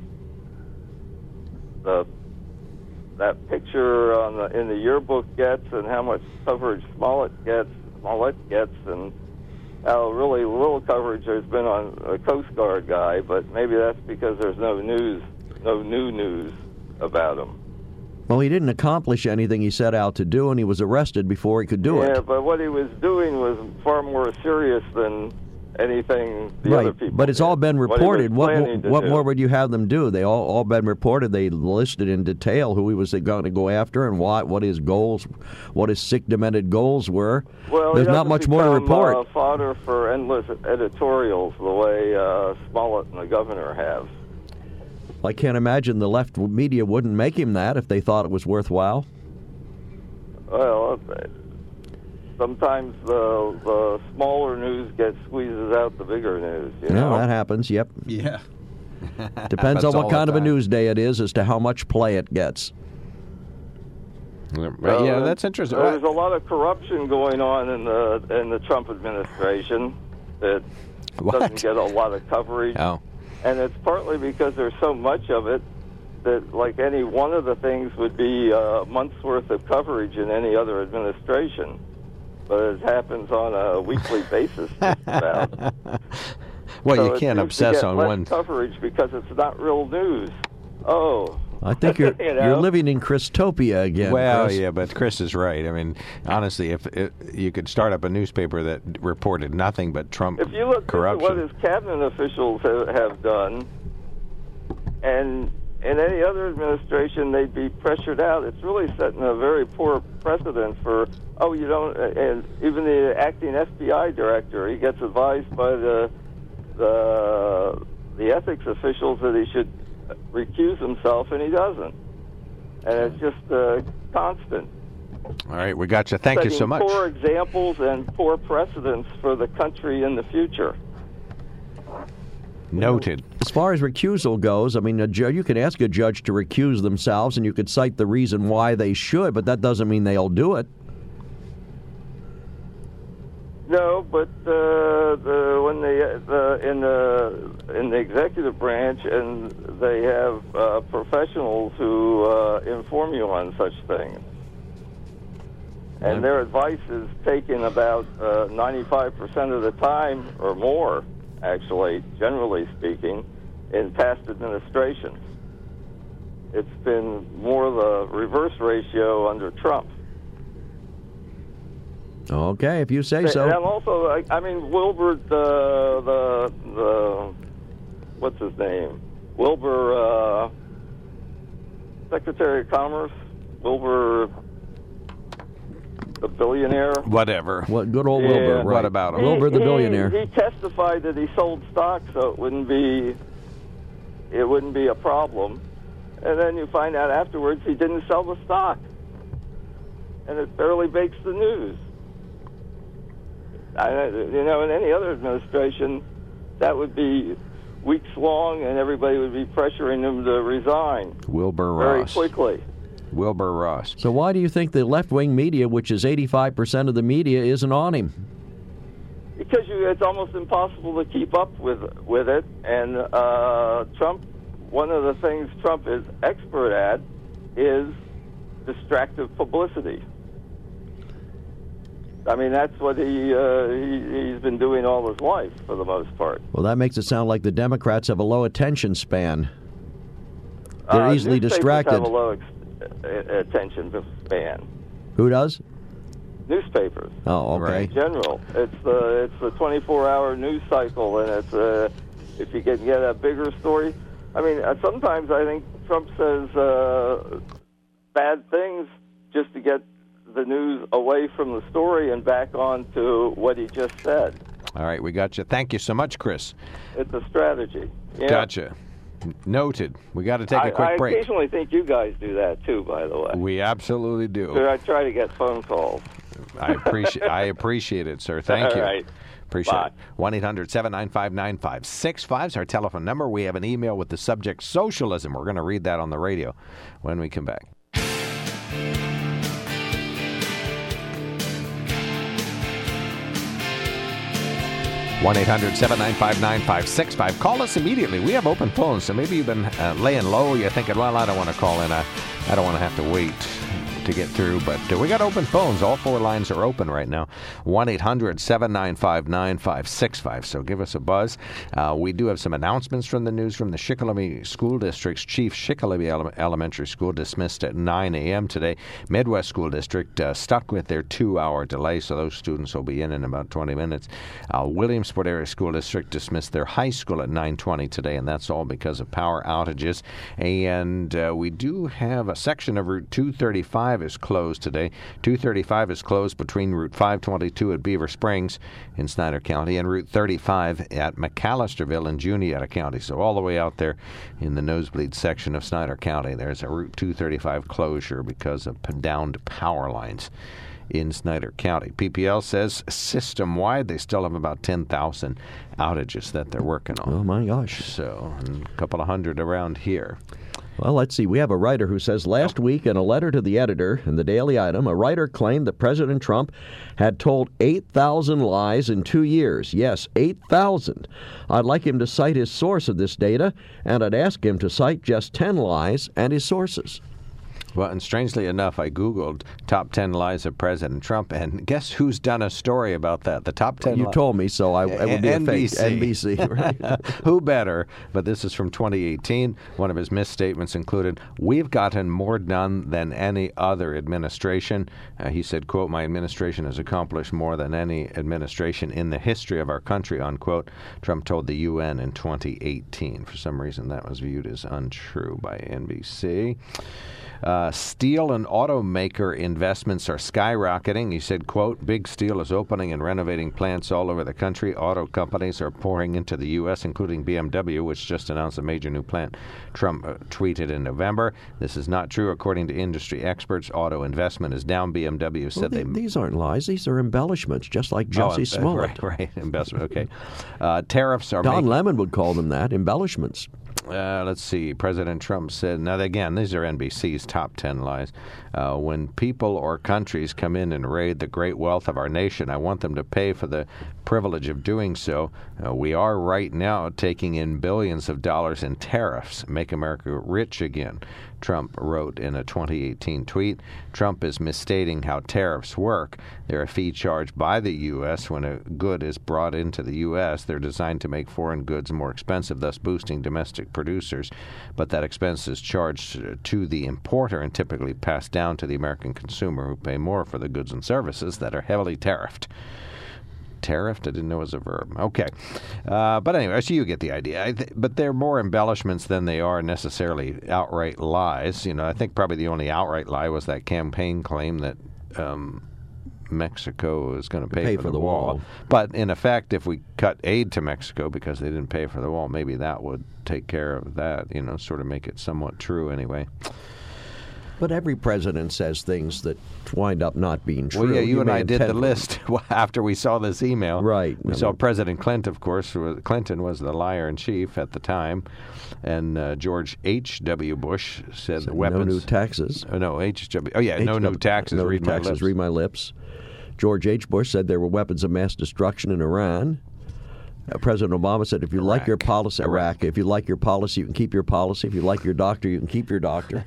the that picture on the in the yearbook gets, and how much coverage Smollett gets. Smollett gets, and how really little coverage there's been on a Coast Guard guy. But maybe that's because there's no news, no new news about him. Well, he didn't accomplish anything he set out to do, and he was arrested before he could do yeah, it. Yeah, but what he was doing was far more serious than anything the right. other people But it's did. all been reported. What, What, what, what more would you have them do? They all all been reported. They listed in detail who he was going to go after and what what his goals, what his sick, demented goals were. Well, there's not much more to report. Uh, fodder for endless editorials, the way uh, Smollett and the governor have. I can't imagine the left media wouldn't make him that if they thought it was worthwhile. Well, sometimes the the smaller news gets squeezes out the bigger news. You know? Yeah, that happens. Yep. Yeah. Depends on what kind of a news day it is as to how much play it gets. Well, yeah, that's interesting. There's a lot of corruption going on in the in the Trump administration that what? doesn't get a lot of coverage. Oh. And it's partly because there's so much of it that, like, any one of the things would be a month's worth of coverage in any other administration. But it happens on a weekly basis, just about. Well, so you can't obsess on less one coverage because it's not real news. Oh. I think you're you know? you're living in Christopia again. Well, Chris. yeah, but Chris is right. I mean, honestly, if it, you could start up a newspaper that reported nothing but Trump if you look corruption. at what his cabinet officials have, have done, and in any other administration they'd be pressured out, it's really setting a very poor precedent for, oh, you don't, and even the acting F B I director, he gets advised by the the the ethics officials that he should recuse himself, and he doesn't. And it's just uh, constant. All right, we got you. Thank Setting you so much. Poor examples and poor precedents for the country in the future. Noted. As far as recusal goes, I mean, a ju- you can ask a judge to recuse themselves, and you could cite the reason why they should, but that doesn't mean they'll do it. No, but uh, the, when they the, in the in the executive branch, and they have uh, professionals who uh, inform you on such things, and their advice is taken about uh, ninety-five percent of the time or more, actually, generally speaking, in past administrations. It's been more the reverse ratio under Trump. Okay, if you say so. And also, I, I mean, Wilbur, the, the, the, what's his name? Wilbur, uh, Secretary of Commerce, Wilbur, the billionaire. Whatever. What good old Yeah. Wilbur? Right. What about him? He- Wilbur the he- billionaire. He testified that he sold stock, so it wouldn't be, it wouldn't be a problem. And then you find out afterwards he didn't sell the stock, and it barely makes the news. I, you know, in any other administration, that would be weeks long, and everybody would be pressuring him to resign Wilbur very Ross. quickly. Wilbur Ross. So why do you think the left-wing media, which is eighty-five percent of the media, isn't on him? Because you, it's almost impossible to keep up with with it, and uh, Trump. One of the things Trump is expert at is distractive publicity. I mean, that's what he, uh, he he's been doing all his life for the most part. Well, that makes it sound like the Democrats have a low attention span. They're Uh, easily newspapers distracted. Have a low ex- uh, attention span. Who does? Newspapers. Oh, okay. In general, it's the it's the twenty-four hour news cycle, and it's uh, if you can get a bigger story. I mean, uh, sometimes I think Trump says uh, bad things just to get the news away from the story and back on to what he just said. All right, we got you. Thank you so much, Chris. It's a strategy. Yeah. Gotcha. Noted. We got to take I, a quick I break. occasionally think you guys do that too, by the way. We absolutely do. So I try to get phone calls. I appreciate I appreciate it, sir. Thank All you. right. Appreciate Bye. it. one eight hundred seven nine five nine five six five is our telephone number. We have an email with the subject socialism. We're going to read that on the radio when we come back. one eight hundred seven nine five nine five six five. Call us immediately. We have open phones, so maybe you've been uh, laying low. You're thinking, well, I don't want to call in. I, I don't want to have to wait to get through. But uh, we got open phones. All four lines are open right now. one eight hundred seven nine five nine five six five. So give us a buzz. Uh, we do have some announcements from the newsroom. The Shikellamy School District's chief Shikellamy Ele- Elementary School dismissed at nine a.m. today. Midwest School District uh, stuck with their two-hour delay, so those students will be in in about twenty minutes. Uh, Williamsport Area School District dismissed their high school at nine twenty today, and that's all because of power outages. And uh, we do have a section of Route two thirty-five is closed today. two thirty-five is closed between Route five twenty-two at Beaver Springs in Snyder County and Route thirty-five at McAllisterville in Juniata County. So all the way out there in the nosebleed section of Snyder County, there's a Route two thirty-five closure because of p- downed power lines in Snyder County. P P L says system-wide they still have about ten thousand outages that they're working on. Oh, my gosh. So and a couple of hundred around here. Well, let's see. We have a writer who says last week in a letter to the editor in the Daily Item, a writer claimed that President Trump had told eight thousand lies in two years. Yes, eight thousand. I'd like him to cite his source of this data, and I'd ask him to cite just ten lies and his sources. Well, and strangely enough, I Googled top ten lies of President Trump, and guess who's done a story about that? The top ten You li- told me, so I, it would be N B C. a fake N B C. Right? Who better? But this is from twenty eighteen. One of his misstatements included, "We've gotten more done than any other administration." Uh, he said, quote, "My administration has accomplished more than any administration in the history of our country," unquote. Trump told the U N in twenty eighteen. For some reason, that was viewed as untrue by N B C. Uh, steel and automaker investments are skyrocketing. He said, quote, "Big Steel is opening and renovating plants all over the country. Auto companies are pouring into the U S, including B M W, which just announced a major new plant." Trump uh, tweeted in November. This is not true. According to industry experts, auto investment is down. B M W said Well, they, they... these aren't lies. These are embellishments, just like Jussie Oh, uh, Smollett. Right, right. Investment, okay. Uh, tariffs are Don making... Lemon would call them that, embellishments. Uh, let's see. President Trump said, now again, these are N B C's top ten lies. Uh, when people or countries come in and raid the great wealth of our nation, I want them to pay for the privilege of doing so. Uh, we are right now taking in billions of dollars in tariffs, make America rich again. Trump wrote in a twenty eighteen tweet. Trump is misstating how tariffs work. They're a fee charged by the U S when a good is brought into the U S. They're designed to make foreign goods more expensive, thus boosting domestic producers. But that expense is charged to the importer and typically passed down to the American consumer, who pay more for the goods and services that are heavily tariffed. Tariffed? I didn't know it was a verb. Okay. Uh, but anyway, so you get the idea. I th- but they're more embellishments than they are necessarily outright lies. You know, I think probably the only outright lie was that campaign claim that um, Mexico is going to pay, pay for, for the, the wall. wall. But in effect, if we cut aid to Mexico because they didn't pay for the wall, maybe that would take care of that, you know, sort of make it somewhat true anyway. But every president says things that wind up not being true. Well, yeah, you, you and I did the intend- list after we saw this email. Right. We I saw mean- President Clinton, of course. who- Clinton was the liar-in-chief at the time. And uh, George H W. Bush said So the weapons... no new taxes. Oh, no, H W. Oh, yeah, no H- new taxes. No read new my taxes. lips. Read my lips. George H. Bush said there were weapons of mass destruction in Iran. Uh, President Obama said, if you like your policy, Iraq, if you like your policy, you can keep your policy. If you like your doctor, you can keep your doctor.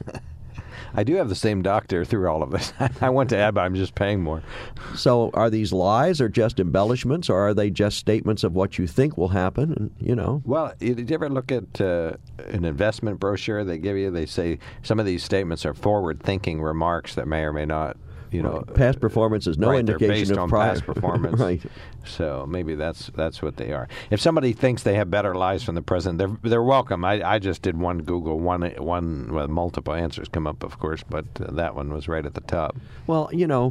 I do have the same doctor through all of this. I went to add, but I'm just paying more. So are these lies or just embellishments, or are they just statements of what you think will happen? And, you know. Well, did you ever look at uh, an investment brochure they give you? They say some of these statements are forward-thinking remarks that may or may not, you know. Right. Past performance is no right, indication they're based of on prior past performance. Right. So maybe that's that's what they are. If somebody thinks they have better lies from the president, they're they're welcome. I, I just did one Google, one one well, multiple answers come up, of course, but uh, that one was right at the top. Well, you know,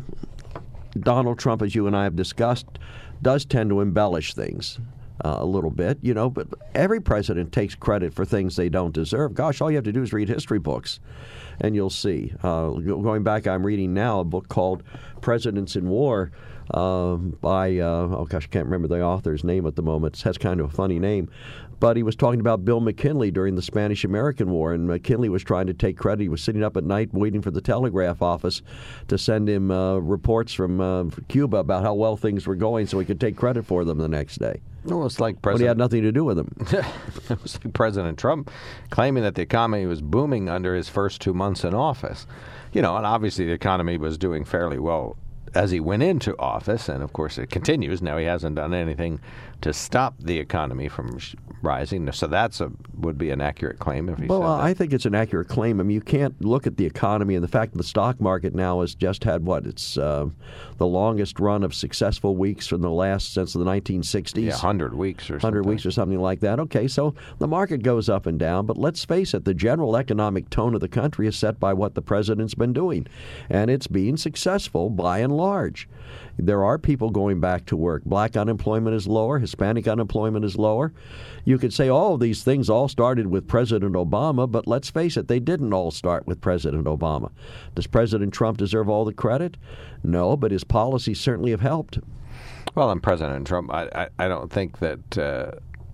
Donald Trump, as you and I have discussed, does tend to embellish things uh, a little bit, you know, but every president takes credit for things they don't deserve. Gosh, all you have to do is read history books, and you'll see. Uh, going back, I'm reading now a book called Presidents in War uh, by, uh, oh gosh, I can't remember the author's name at the moment. It has kind of a funny name. But he was talking about Bill McKinley during the Spanish-American War, and McKinley was trying to take credit. He was sitting up at night waiting for the telegraph office to send him uh, reports from uh, Cuba about how well things were going so he could take credit for them the next day. Well, it's like But President. he had nothing to do with them. It was like President Trump claiming that the economy was booming under his first two months in office. You know, and obviously the economy was doing fairly well as he went into office, and of course it continues. Now he hasn't done anything to stop the economy from sh- rising, so that's a would be an accurate claim if he Well, said uh, that. I think it's an accurate claim. I mean, you can't look at the economy and the fact that the stock market now has just had what? It's uh, the longest run of successful weeks from the last since the nineteen sixties. Yeah, one hundred weeks or one hundred something. weeks or something like that. Okay, so the market goes up and down, but let's face it, the general economic tone of the country is set by what the president's been doing, and it's being successful by and large. There are people going back to work. Black unemployment is lower. Hispanic unemployment is lower. You could say, oh, these things all started with President Obama, but let's face it, they didn't all start with President Obama. Does President Trump deserve all the credit? No, but his policies certainly have helped. Well, and President Trump, I, I, I don't think that uh,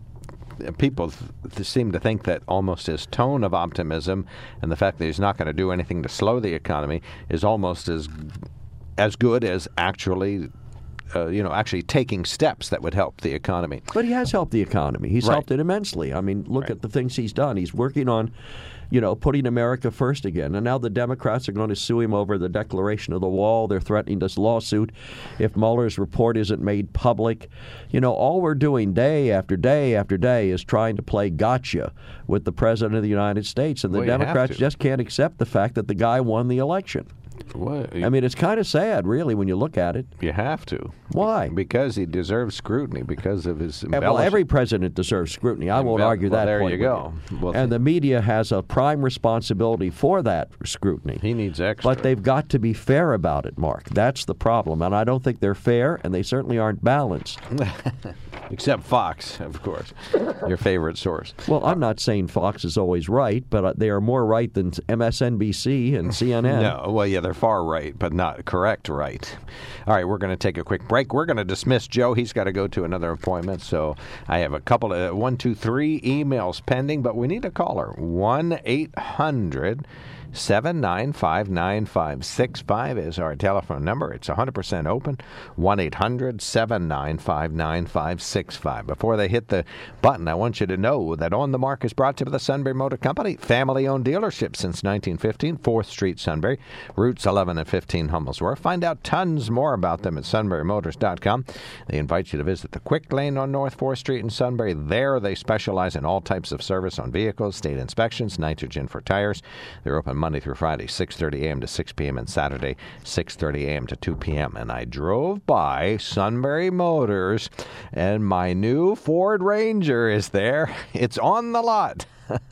people th- seem to think that almost his tone of optimism and the fact that he's not going to do anything to slow the economy is almost as as good as actually, uh, you know, actually taking steps that would help the economy. But he has helped the economy. He's Right. helped it immensely. I mean, look Right. at the things he's done. He's working on, you know, putting America first again. And now the Democrats are going to sue him over the declaration of the wall. They're threatening this lawsuit if Mueller's report isn't made public. You know, all we're doing day after day after day is trying to play gotcha with the President of the United States. And the Well, you have Democrats to. just can't accept the fact that the guy won the election. What? I mean, it's kind of sad, really, when you look at it. You have to. Why? Because he deserves scrutiny because of his Well, embellishment. every president deserves scrutiny. I won't Embell- argue well, that there point you with go. Well, and the media has a prime responsibility for that scrutiny. He needs extra. But they've got to be fair about it, Mark. That's the problem. And I don't think they're fair, and they certainly aren't balanced. Except Fox, of course, your favorite source. Well, I'm not saying Fox is always right, but uh, they are more right than M S N B C and C N N. No, well, yeah, they're far right, but not correct right. All right, we're going to take a quick break. We're going to dismiss Joe. He's got to go to another appointment. So I have a couple of, one, two, three emails pending, but we need a caller. one eight hundred seven nine five, nine five six five is our telephone number. It's one hundred percent open, one eight hundred, seven nine five, nine five six five. Before they hit the button, I want you to know that On the Mark is brought to you by the Sunbury Motor Company, family-owned dealership since nineteen fifteen, fourth Street, Sunbury, routes eleven and fifteen, Humblesworth. Find out tons more about them at sunbury motors dot com. They invite you to visit the Quick Lane on North fourth Street in Sunbury. There they specialize in all types of service on vehicles, state inspections, nitrogen for tires. They're open Monday through Friday, six thirty a.m. to six p.m. and Saturday, six thirty a.m. to two p.m. And I drove by Sunbury Motors, and my new Ford Ranger is there. It's on the lot.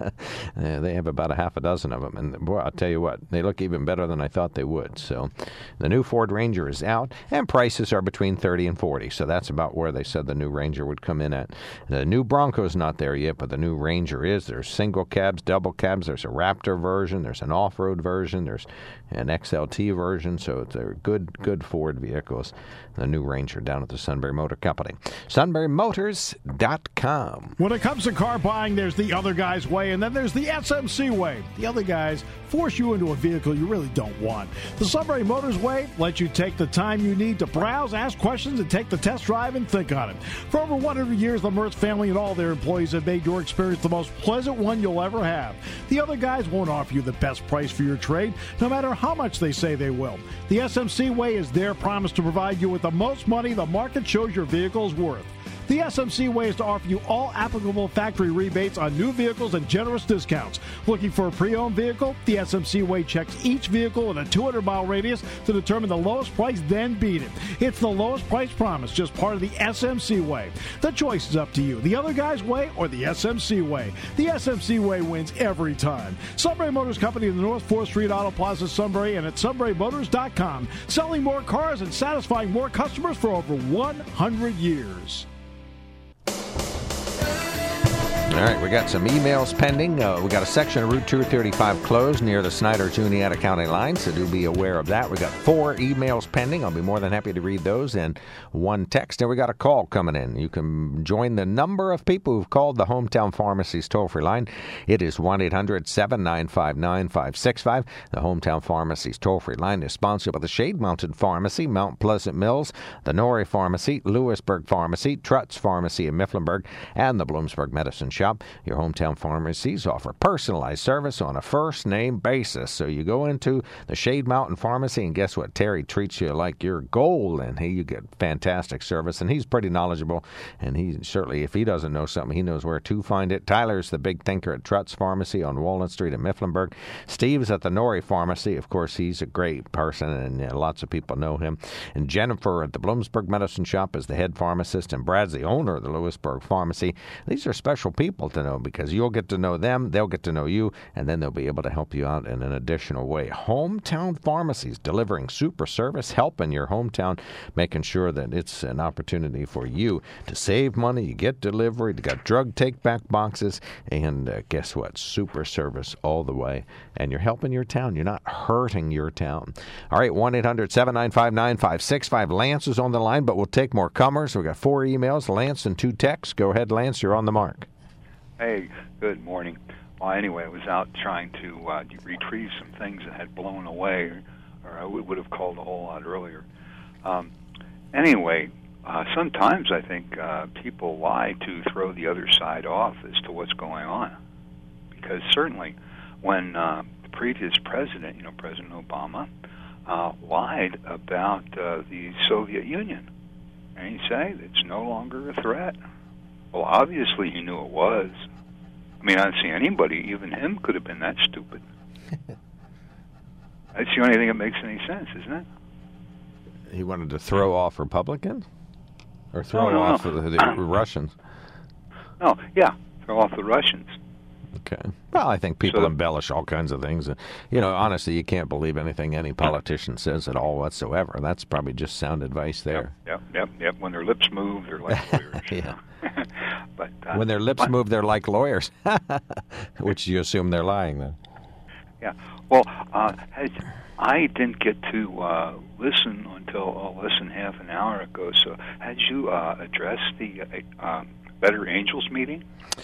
Yeah, they have about a half a dozen of them, and boy, I'll tell you what, they look even better than I thought they would. So the new Ford Ranger is out, and prices are between thirty and forty, so that's about where they said the new Ranger would come in at. The new Bronco's not there yet, but the new Ranger is. There's single cabs, double cabs, there's a Raptor version, there's an off-road version, there's an X L T version, so they're good, good Ford vehicles. The new Ranger down at the Sunbury Motor Company. sunbury motors dot com. When it comes to car buying, there's the other guy's way, and then there's the S M C way. The other guys force you into a vehicle you really don't want. The Sunbury Motors way lets you take the time you need to browse, ask questions, and take the test drive and think on it. For over one hundred years, the Mertz family and all their employees have made your experience the most pleasant one you'll ever have. The other guys won't offer you the best price for your trade, no matter how much they say they will. The S M C way is their promise to provide you with the most money the market shows your vehicle is worth. The S M C way is to offer you all applicable factory rebates on new vehicles and generous discounts. Looking for a pre-owned vehicle? The S M C way checks each vehicle in a two hundred mile radius to determine the lowest price, then beat it. It's the lowest price promise, just part of the S M C way. The choice is up to you. The other guy's way or the S M C way. The S M C way wins every time. Sunbury Motors Company in the North fourth Street Auto Plaza, Sunbury, and at sunbury motors dot com. Selling more cars and satisfying more customers for over one hundred years. All right, we got some emails pending. Uh, we got a section of Route two thirty-five closed near the Snyder-Juniata County line, so do be aware of that. We got four emails pending. I'll be more than happy to read those, and one text. And we got a call coming in. You can join the number of people who've called the Hometown Pharmacy's toll-free line. It is one eight hundred, seven nine five, nine five six five. The Hometown Pharmacy's toll-free line is sponsored by the Shade Mountain Pharmacy, Mount Pleasant Mills, the Norrie Pharmacy, Lewisburg Pharmacy, Trutz Pharmacy in Mifflinburg, and the Bloomsburg Medicine Shop. Your hometown pharmacies offer personalized service on a first-name basis. So you go into the Shade Mountain Pharmacy, and guess what? Terry treats you like you're gold, and he, you get fantastic service. And he's pretty knowledgeable, and he certainly, if he doesn't know something, he knows where to find it. Tyler's the big thinker at Trutz Pharmacy on Walnut Street in Mifflinburg. Steve's at the Norrie Pharmacy. Of course, he's a great person, and uh, lots of people know him. And Jennifer at the Bloomsburg Medicine Shop is the head pharmacist, and Brad's the owner of the Lewisburg Pharmacy. These are special people to know, because you'll get to know them, they'll get to know you, and then they'll be able to help you out in an additional way. Hometown Pharmacies, delivering super service, helping your hometown, making sure that it's an opportunity for you to save money. You get delivery, you got drug take-back boxes, and uh, guess what? Super service all the way. And you're helping your town. You're not hurting your town. All right, one eight hundred, seven nine five, nine five six five. Lance is on the line, but we'll take more comers. We've got four emails, Lance, and two texts. Go ahead, Lance. You're on the mark. Hey, good morning. Well, anyway, I was out trying to uh, retrieve some things that had blown away, or I would have called a whole lot earlier. Um, anyway, uh, sometimes I think uh, people lie to throw the other side off as to what's going on. Because certainly when uh, the previous president, you know, President Obama, uh, lied about uh, the Soviet Union, and he said it's no longer a threat. Well, obviously he knew it was. I mean, I don't see anybody, even him, could have been that stupid. That's the only thing that makes any sense, isn't it? He wanted to throw off Republicans? Or throw no, no, off no. the, the Russians? No, yeah, throw off the Russians. Okay. Well, I think people so, embellish all kinds of things. You know, honestly, you can't believe anything any politician says at all whatsoever. That's probably just sound advice there. Yep, yep, yep. When their lips move, they're like lawyers. Yeah. but uh, when their lips but, move, they're like lawyers, which you assume they're lying then. Yeah. Well, uh, has, I didn't get to uh, listen until oh, less than half an hour ago. So, had you uh, addressed the uh, uh, Better Angels meeting?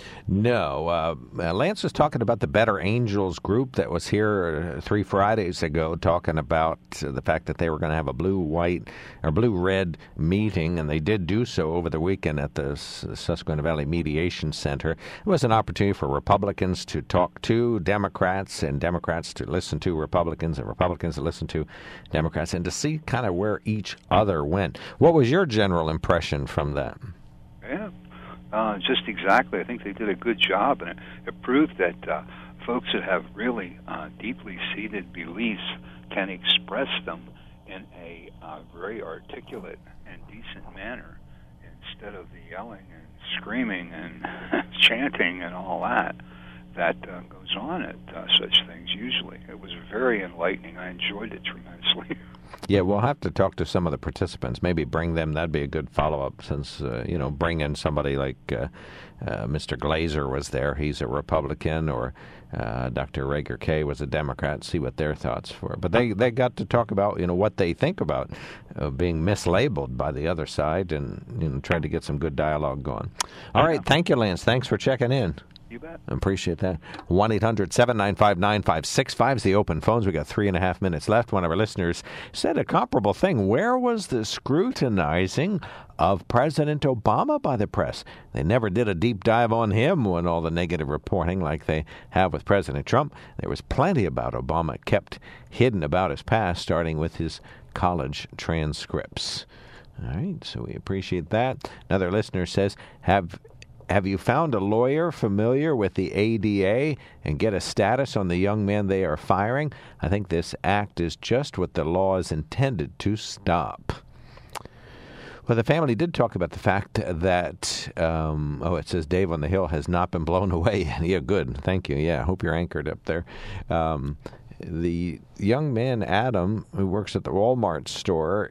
No. Uh, Lance was talking about the Better Angels group that was here three Fridays ago, talking about the fact that they were going to have a blue-white or blue-red meeting, and they did do so over the weekend at the Susquehanna Valley Mediation Center. It was an opportunity for Republicans to talk to Democrats and Democrats to listen to Republicans and Republicans to listen to Democrats and to see kind of where each other went. What was your general impression from that? Yeah. Uh, just exactly. I think they did a good job, and it, it proved that uh, folks that have really uh, deeply seated beliefs can express them in a uh, very articulate and decent manner instead of the yelling and screaming and chanting and all that that uh, goes on at uh, such things usually. It was very enlightening. I enjoyed it tremendously. Yeah, we'll have to talk to some of the participants. Maybe bring them. That'd be a good follow-up since, uh, you know, bring in somebody like uh, uh, Mister Glazer was there. He's a Republican, or uh, Doctor Rager Kay was a Democrat, see what their thoughts were. But they, they got to talk about, you know, what they think about uh, being mislabeled by the other side and, you know, try to get some good dialogue going. All right. Thank you, Lance. Thanks for checking in. You bet. Appreciate that. one eight hundred seven nine five nine five six five is the open phones. We got three and a half minutes left. One of our listeners said a comparable thing. Where was the scrutinizing of President Obama by the press? They never did a deep dive on him when all the negative reporting like they have with President Trump. There was plenty about Obama kept hidden about his past, starting with his college transcripts. All right, so we appreciate that. Another listener says, have... Have you found a lawyer familiar with the A D A and get a status on the young man they are firing? I think this act is just what the law is intended to stop. Well, the family did talk about the fact that, um, oh, it says Dave on the Hill has not been blown away. Yeah, good. Thank you. Yeah, I hope you're anchored up there. Um, the young man, Adam, who works at the Walmart store,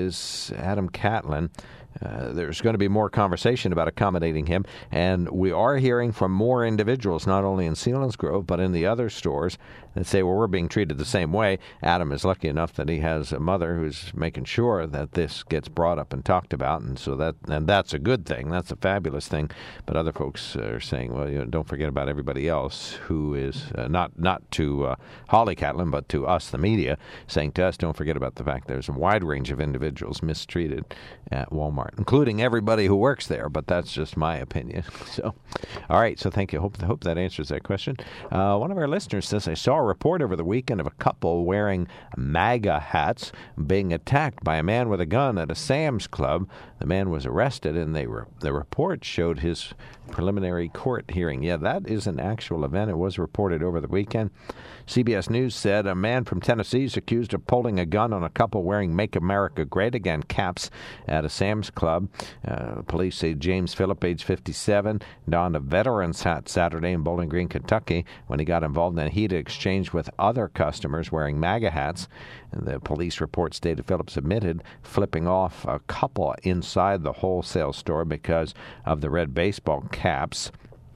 is Adam Catlin. Uh, there's going to be more conversation about accommodating him, and we are hearing from more individuals, not only in Selinsgrove, but in the other stores, that say, well, we're being treated the same way. Adam is lucky enough that he has a mother who's making sure that this gets brought up and talked about, and so that and that's a good thing. That's a fabulous thing. But other folks are saying, well, you know, don't forget about everybody else who is uh, not not to uh, Holly Catlin, but to us, the media, saying to us, don't forget about the fact there's a wide range of individuals mistreated at Walmart, including everybody who works there, but that's just my opinion. So, all right, so thank you. Hope, hope that answers that question. Uh, one of our listeners says, I saw a report over the weekend of a couple wearing MAGA hats being attacked by a man with a gun at a Sam's Club. The man was arrested, and they re- the report showed his preliminary court hearing. Yeah, that is an actual event. It was reported over the weekend. C B S News said a man from Tennessee is accused of pulling a gun on a couple wearing Make America Great Again caps at a Sam's Club. Uh, police say James Phillip, age fifty-seven, donned a veteran's hat Saturday in Bowling Green, Kentucky, when he got involved in a heated exchange with other customers wearing MAGA hats. And the police report stated Phillips admitted flipping off a couple inside the wholesale store because of the red baseball caps.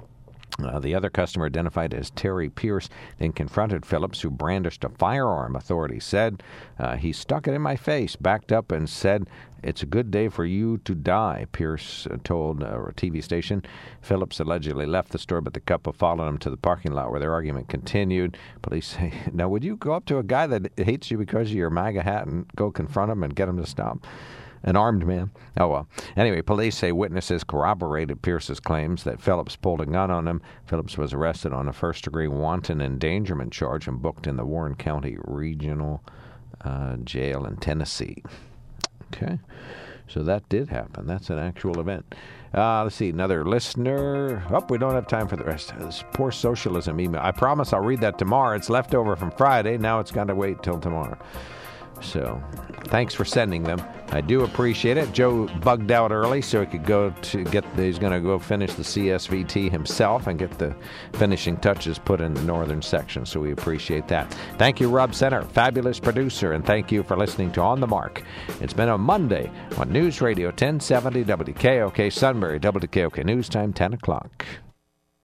Uh, the other customer, identified as Terry Pierce, then confronted Phillips, who brandished a firearm, authorities said. Uh, he stuck it in my face, backed up, and said, it's a good day for you to die, Pierce uh, told uh, a T V station. Phillips allegedly left the store, but the couple followed him to the parking lot where their argument continued. Police say, now, would you go up to a guy that hates you because of your MAGA hat and go confront him and get him to stop? An armed man. Oh, well. Anyway, police say witnesses corroborated Pierce's claims that Phillips pulled a gun on him. Phillips was arrested on a first-degree wanton endangerment charge and booked in the Warren County Regional uh, Jail in Tennessee. Okay. So that did happen. That's an actual event. Uh, let's see. Another listener. Oh, we don't have time for the rest. This poor socialism email. I promise I'll read that tomorrow. It's left over from Friday. Now it's got to wait till tomorrow. So, thanks for sending them. I do appreciate it. Joe bugged out early so he could go to get, the, he's going to go finish the C S V T himself and get the finishing touches put in the northern section, so we appreciate that. Thank you, Rob Center, fabulous producer, and thank you for listening to On the Mark. It's been a Monday on News Radio ten seventy W K O K Sunbury, W K O K News Time, ten o'clock.